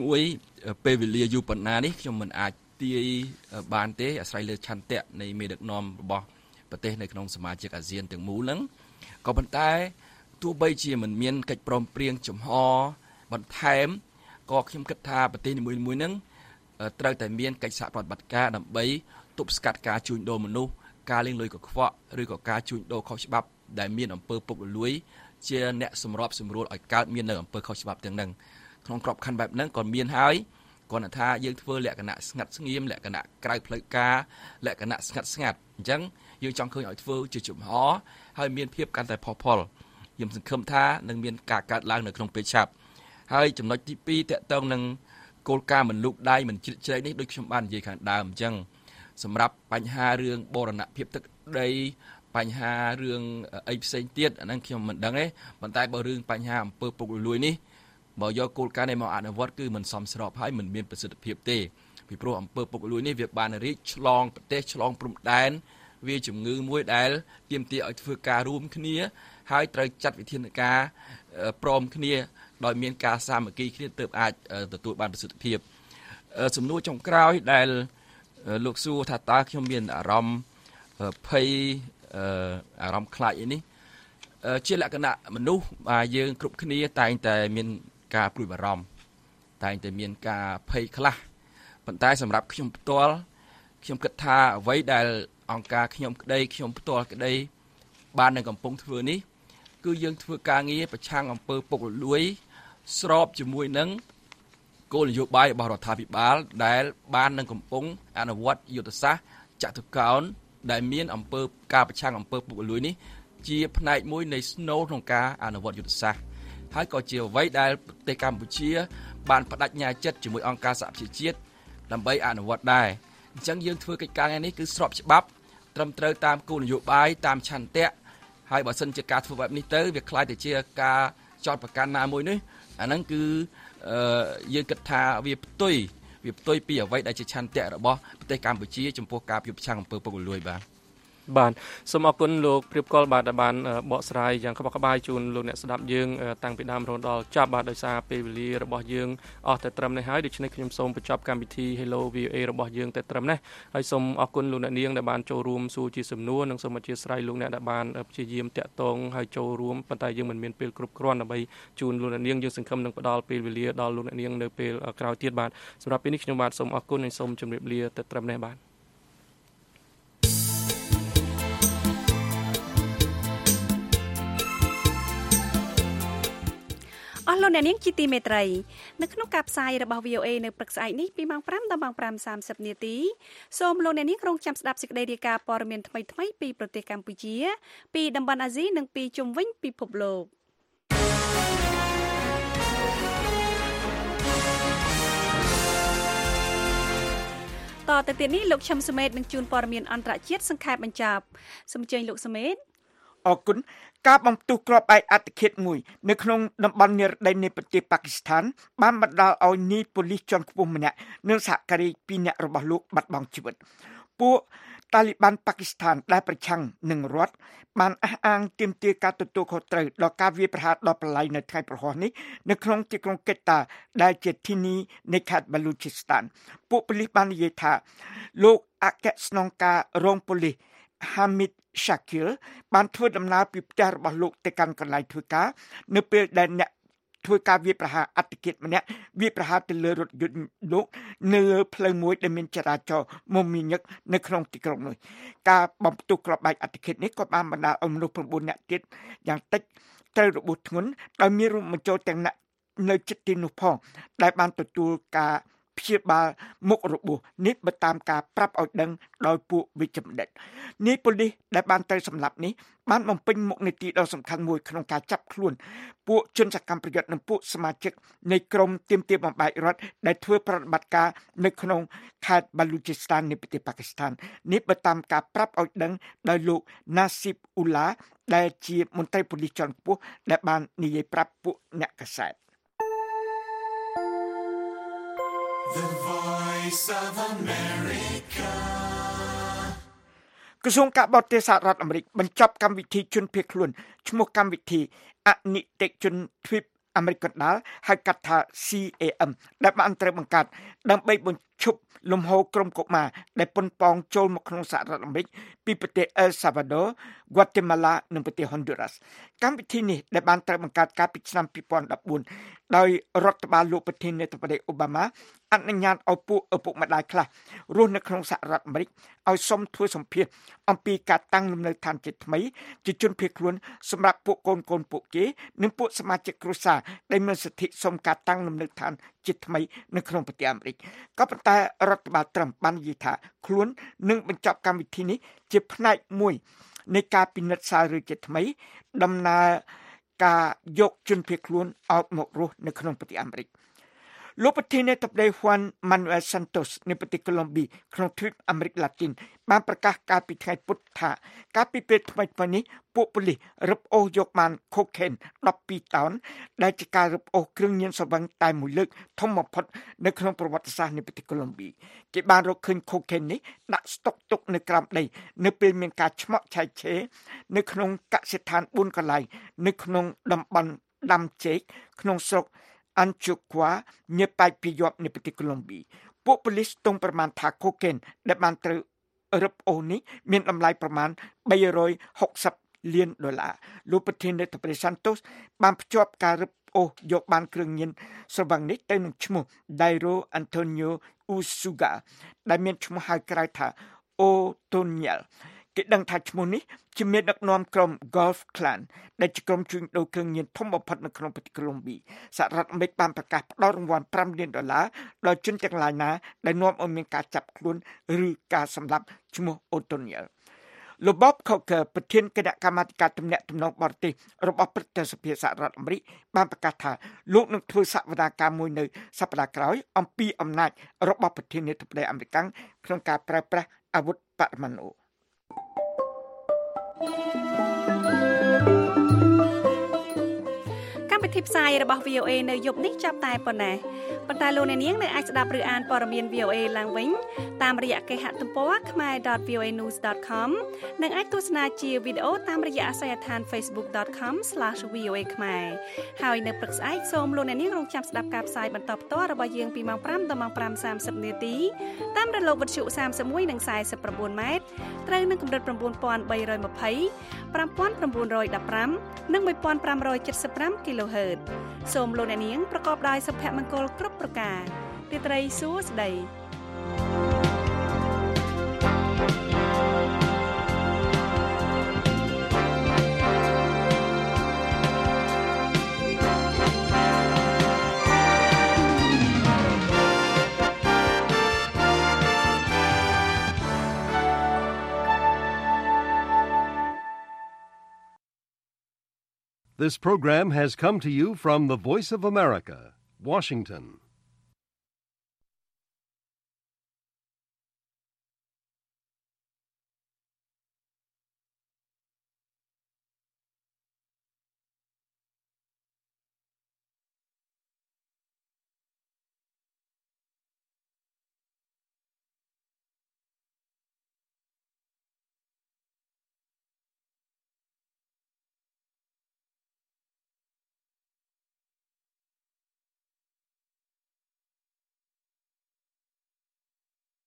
1ពេលវេលាយូរប៉ុណ្ណានេះខ្ញុំមិនអាចទាយបានទេអាស្រ័យលើឆន្ទៈនៃមេដឹកនាំរបស់ប្រទេសនៅក្នុងសមាជិកអាស៊ានទាំងមូលហ្នឹងក៏ប៉ុន្តែទោះបីជាមិនមានកិច្ចព្រមព្រៀងចំហបន្ថែមក៏ខ្ញុំគិតថាប្រទេសនីមួយៗហ្នឹងត្រូវតែមានកិច្ចសហប្រតិបត្តិការដើម្បីទប់ស្កាត់ការជួញដូរមនុស្សការលាងលុយកខ្វក់ឬក៏ការជួញដូរខុសច្បាប់ដែលមានអំពើពុករលួយជាអ្នកសម្របសម្រួលឲ្យកើតមាននៅអំពើខុសច្បាប់ទាំងហ្នឹងក្នុងក្របខ័ណ្ឌបែបហ្នឹងក៏មានហើយគាត់ថាយើងធ្វើលក្ខណៈស្ងាត់ស្ងៀមលក្ខណៈក្រៅផ្លូវការលក្ខណៈស្ងាត់អញ្ចឹងយើងចង់ឃើញឲ្យធ្វើជាចំហហើយមានភាពកាន់តែផុសផុលខ្ញុំសង្ឃឹមថានឹងមានការកើតឡើងនៅក្នុងពេលឆាប់ហើយចំណុចទី2តកតងនឹងគោលការណ៍មិនលូកដៃមិនជ្រៀតជ្រែកនេះដូចខ្ញុំបាននិយាយខាងដើមអញ្ចឹងសម្រាប់បញ្ហារឿងបូរណភាពទឹកដីបញ្ហារឿងអីផ្សេងទៀតអាហ្នឹងខ្ញុំមិនដឹងទេប៉ុន្តែបើរឿងបញ្ហាអំពើពុករលួយនេះបើយកគោលការណ៍នេះមកអនុវត្តគឺមិនសមស្របហើយមិនមានប្រសិទ្ធភាពទេពីព្រោះអំពើពុករលួយនេះវាបានរីកឆ្លងប្រទេសឆ្លងព្រំដែនវាជំងឺមួយដែលទាមទារឲ្យធ្វើការរួមគ្នាហើយត្រូវចាត់វិធានការព្រមគ្នាដោយមានការសាមគ្គីគ្នាទើបអាចទទួលបានប្រសិទ្ធភាពសំណួរចុងក្រោយដែលលោកសួរថាតើខ្ញុំមានអារម្មណ៍ភ័យអារម្មណ៍ខ្លាចអីនេះជាលក្ខណៈមនុស្សយើងគ្រប់គ្នាតែងតែមានការព្រួយបារម្ភតែងតែមានការភ័យខ្លះប៉ុន្តែសម្រាប់ខ្ញុំផ្ទាល់ខ្ញុំគិតថាអ្វីដែលអង្គការខ្ញុំក្តីខ្ញុំផ្ទាល់ក្តីបាននៅកំពុងធ្វើនេះគឺយើងធ្វើការងារប្រឆាំងអំពើពុករលួយស្របជាមួយនឹងគោលនយោបាយរបស់រដ្ឋាភិបាលដែលបាននឹងកំពុងអនុវត្តយុទ្ធសាស្ត្រចតុកោណដែលមានអំពើការប្រឆាំងអំពើពុករលួយនេះជាផ្នែកមួយនៃស្នូលក្នុងការអនុវត្តយុទ្ធសាស្ត្រហើយក៏ជាអ្វីដែលប្រទេសកម្ពុជាបានបដិញ្ញាចិត្តជាមួយអង្គការសហប្រជាជាតិដើម្បីអនុវត្តដែរអញ្ចឹងយើងធ្វើកិច្ចការងារនេះគឺស្របច្បាប់ត្រឹមត្រូវតាមគោលនយោបាយតាមឆន្ទៈហើយបើសិនជាការធ្វើបែបនេះទៅវាคล้ายទៅជាការចោទប្រកាន់ណាមួយនេះអាហ្នឹងគឺយើងគិតថាវាផ្ទុយពីអ្វីដែលជាឆន្ទៈរបស់ប្រទេសកម្ពុជាចំពោះការប្រឆាំងអំពើពុករលួយបាទបាទសូមអរគុណលោកព្រៀបកលបាទដែលបានបកស្រាយយ៉ាងក្បោះក្បាយជូនលោកអ្នកស្ដាប់យើងតាំងពីដើមរហូតដល់ចប់បាទដោយសារពេលវេលារបស់យើងអស់តែត្រឹមនេះហើយដូច្នេះខ្ញុំសូមបញ្ចប់កម្មវិធី Hello VOA របស់យើងតែត្រឹមនេះហើយសូមអរគុណលោកអ្នកនាងដែលបានចូលរួមសួរជាសំណួរនិងសូមអធិស្ឋានលោកអ្នកដែលបានព្យាយាមតាក់ទងហើយចូលរួមប៉ុន្តែយើងមិនមានពេលគ្រប់គ្រាន់ដើម្បីជូនលោកអ្នកនាងយើងសង្ឃឹមនឹងផ្ដល់ពេលវេលាដល់លោកអ្នកនាងនៅពេលក្រោយទៀតបាទសម្រាប់ពេលនេះខ្ញុំបាទសូមអរគុណនិងសូមជម្រាបលាតែត្រឹមនេះបាទអស់លោកអ្នកនាងជាទីមេត្រីនៅក្នុងការផ្សាយរបស់ VOA នៅព្រឹកស្អែកនេះពីម៉ោង 5 ដល់ម៉ោង 5:30 នាទីសូមលោកអ្នកនាងរងចាំស្ដាប់សេចក្តីរាយការណ៍ព័ត៌មានថ្មីៗពីប្រទេសកម្ពុជាពីតំបន់អាស៊ីនិងពីជុំវិញពិភពលោកតទៅទៀតនេះលោកឈឹមសុមេតនឹងជួនព័ត៌មានអន្តរជាតិសង្ខេបបញ្ចប់សូមអញ្ជើញលោកសុមេតអរគុណការបំផ្ទុះគ្រាប់បែកអត្តឃាតមួយនៅក្នុងតំបន់និរដីនៃប្រទេសប៉ាគីស្ថានបានបណ្ដាលឲ្យនាយប៉ូលីសជាន់ខ្ពស់ម្នាក់និងសហការី2នាក់របស់លោកបាត់បង់ជីវិតពួកតាលីបានប៉ាគីស្ថានដែលប្រឆាំងនឹងរដ្ឋបានអះអាងទាមទារការទទួលខុសត្រូវដល់ការវាយប្រហារដ៏ប្រឡាយនៅថ្ងៃប្រហ័សនេះនៅក្នុងទីក្រុងកេតាដែលជាធានីនៃខេត្តបាឡូជីស្តានពួកប៉ូលីសបាននិយាយថាលោកអគ្គស្នងការរងប៉ូលីសHamid Shakil បានធ្វើដំណើរពីផ្ទះរបស់លោកទៅកាន់កន្លែងធ្វើការនៅពេលដែលអ្នកធ្វើការវាយប្រហារអត្តឃាតម្នាក់វាយប្រហារទៅលើរថយន្តលោកនៅផ្លូវមួយដែលមានចរាចរណ៍មមាញឹកនៅក្នុងទីក្រុងនោះការបំផ្ទុះគ្រាប់បែកអត្តឃាតនេះក៏បានបណ្ដាលឲ្យមនុស្ស9នាក់ទៀតយ៉ាងតិចត្រូវរបួសធ្ងន់ដោយមានរួមបញ្ចូលទាំងអ្នកនៅជិតទីនោះផងដែលបានទទួលការព្យាបាលមុខរបួសនេះបើតាមការប្រាប់ឲ្យដឹងដោយពួកវិជ្ជបណ្ឌិតនាយប៉ូលីសដែលបានត្រូវសម្លាប់នេះបានបំពេញមុខនីតិដ៏សំខាន់មួយក្នុងការចាប់ខ្លួនពួកជនសកម្មប្រយុទ្ធនិងពួកសមាជិកនៃក្រុមទាមទារបំបែករដ្ឋដែលធ្វើប្រតិបត្តិការនៅក្នុងខេត្តបាឡូជីស្តាននៃប្រទេសប៉ាគីស្ថាននេះបើតាមការប្រាប់ឲ្យដឹងដោយលោក Nasib Ullah ដែលជាមន្ត្រីប៉ូលីសជាន់ខ្ពស់ដែលបាននិយាយប្រាប់ពួកអ្នកកាសែត The Voice of America ក្រសួងការបរទេសសហរដ្ឋអាមេរិកបញ្ចប់កម្មវិធីជនភៀសខ្លួនឈ្មោះកម្មវិធីអនិច្ចជនទ្វីបអាមេរិកកណ្ដាលហៅកាត់ថា CAM ដែលបានត្រូវបង្កើតដើម្បីបញ្ឈប់លំហូរក្រុមកុមារដែលប៉ុនប៉ងចូលមកក្នុងសហរដ្ឋអាមេរិកពីប្រទេស El Salvador, Guatemala និងប្រទេស Honduras កម្មវិធីនេះដែលបានត្រូវបង្កើតកាលពីឆ្នាំ2014ដោយរដ្ឋបាលលោកប្រធានាធិបតីអូបាម៉ាអនុញ្ញាតឲ្យពួកឪពុកម្ដាយខ្លះរស់នៅក្នុងសហរដ្ឋអាមេរិកឲ្យសុំធ្វើសម្ភាសន៍អំពីការតាំងលំនៅឋានជាថ្មីជាជនភៀសខ្លួនសម្រាប់ពួកកូនពួកគេនិងពួកសមាជិកគ្រួសារដែលមានសិទ្ធិសុំការតាំងលំនៅឋានជាថ្មីនៅក្នុងប្រទេសអាមេរិកក៏ប៉ុន្តែរដ្ឋបាលត្រឹមបាននិយាយថាខ្លួននឹងបញ្ចប់កម្មវិធីនេះជាផ្នែកមួយនៃការពិនិត្យសារឬជាថ្មីដំណើរការយកជនភៀសខ្លួនឲ្យមករស់នៅក្នុងប្រទេសអាមេរិកលោកប្រធានាធិបតី Juan Manuel Santos នៃប្រទេសកូឡុំប៊ីក្នុងទ្វីបអាមេរិកឡាទីនបានប្រកាសកាលពីថ្ងៃពុធថាកាលពីពេលថ្មីៗនេះពួកប៉ូលីសរឹបអូសយកបានខូខេន12តោនដែលជាការរឹបអូសគ្រឿងញៀនស្រវឹងតែមួយលើកធំបំផុតនៅក្នុងប្រវត្តិសាស្ត្រនៃប្រទេសកូឡុំប៊ីគេបានរកឃើញខូខេននេះដាក់ស្តុកទុកនៅក្រោមដីនៅពេលមានការឆ្មក់ឆែកឆេរនៅក្នុងកសិដ្ឋាន4កន្លែងនៅក្នុងតំបន់ដាំចេកក្នុងស្រុកAnchoqua ញើប៉ែកពីយប់នៃប្រទេសកូឡុំប៊ីពួកប៉ូលីសទងប្រមាណថាខូកេនដែលបានត្រូវរឹបអូសនេះមានតម្លៃប្រមាណ$360 លានលោកប្រធានាធិបតី Santos បានភ្ជាប់ការរឹបអូសយកបានគ្រឿងញៀនស្រវឹងនេះទៅនឹងឈ្មោះ Dairo Antonio Usuga ដែលមានឈ្មោះហៅក្រៅថា Otoniel គេដឹងថាឈ្មោះនេះជាមេដឹកនាំក្រុម Gulf Clan ដែលជាក្រុមជួញដូរគ្រឿងញៀនធំបំផុតនៅក្នុងប្រទេសកូឡុំប៊ីសហរដ្ឋអាមេរិកបានប្រកាសផ្តល់រង្វាន់$5 លានដល់ជនទាំងឡាយណាដែលនាំឲ្យមានការចាប់ខ្លួនឬការសម្លាប់ឈ្មោះ Otoniel លោក Bob Corker ប្រធានគណៈកម្មាធិការទំនាក់ទំនងបរទេសរបស់ព្រឹទ្ធសភាសហរដ្ឋអាមេរិកបានប្រកាសថាលោកនឹងធ្វើសវនាការមួយនៅសប្តាហ៍ក្រោយអំពីអំណាចរបស់ប្រធានាធិបតីអាមេរិកក្នុងការប្រើប្រាស់អាវុធបរមាណុកកម្មវិធីផ្សាយរបស់ VOA នៅយប់នេះចាប់តែប៉ុណ្ណេះប៉ុន្តែលោកអ្នកនាងនៅអាចស្ដាប់ឬអានព័ត៌មាន VOA ឡើងវិញតាមរយៈគេហទំព័រ khmer.voanews.com និងអាចទស្សនាជាវីដេអូតាមរយៈអាសយដ្ឋាន facebook.com/voa ខ្មែរហើយនៅព្រឹកស្អែកសូមលោកអ្នកនាងរងចាំស្ដាប់ការផ្សាយបន្តផ្ទាល់របស់យើងពីម៉ោង 5 ដល់ម៉ោង 5:30 នាទីតាមរលកវិទ្យុ 31 និង 49 ម៉ែត្រត្រូវនឹងកម្រិត 9320 5915 និង 1575 kHz សូមលោកអ្នកនាងប្រកបដោយសុភមង្គលគ្រប់ប្រការរាត្រីសួស្តី This program has come to you from the Voice of America, Washington.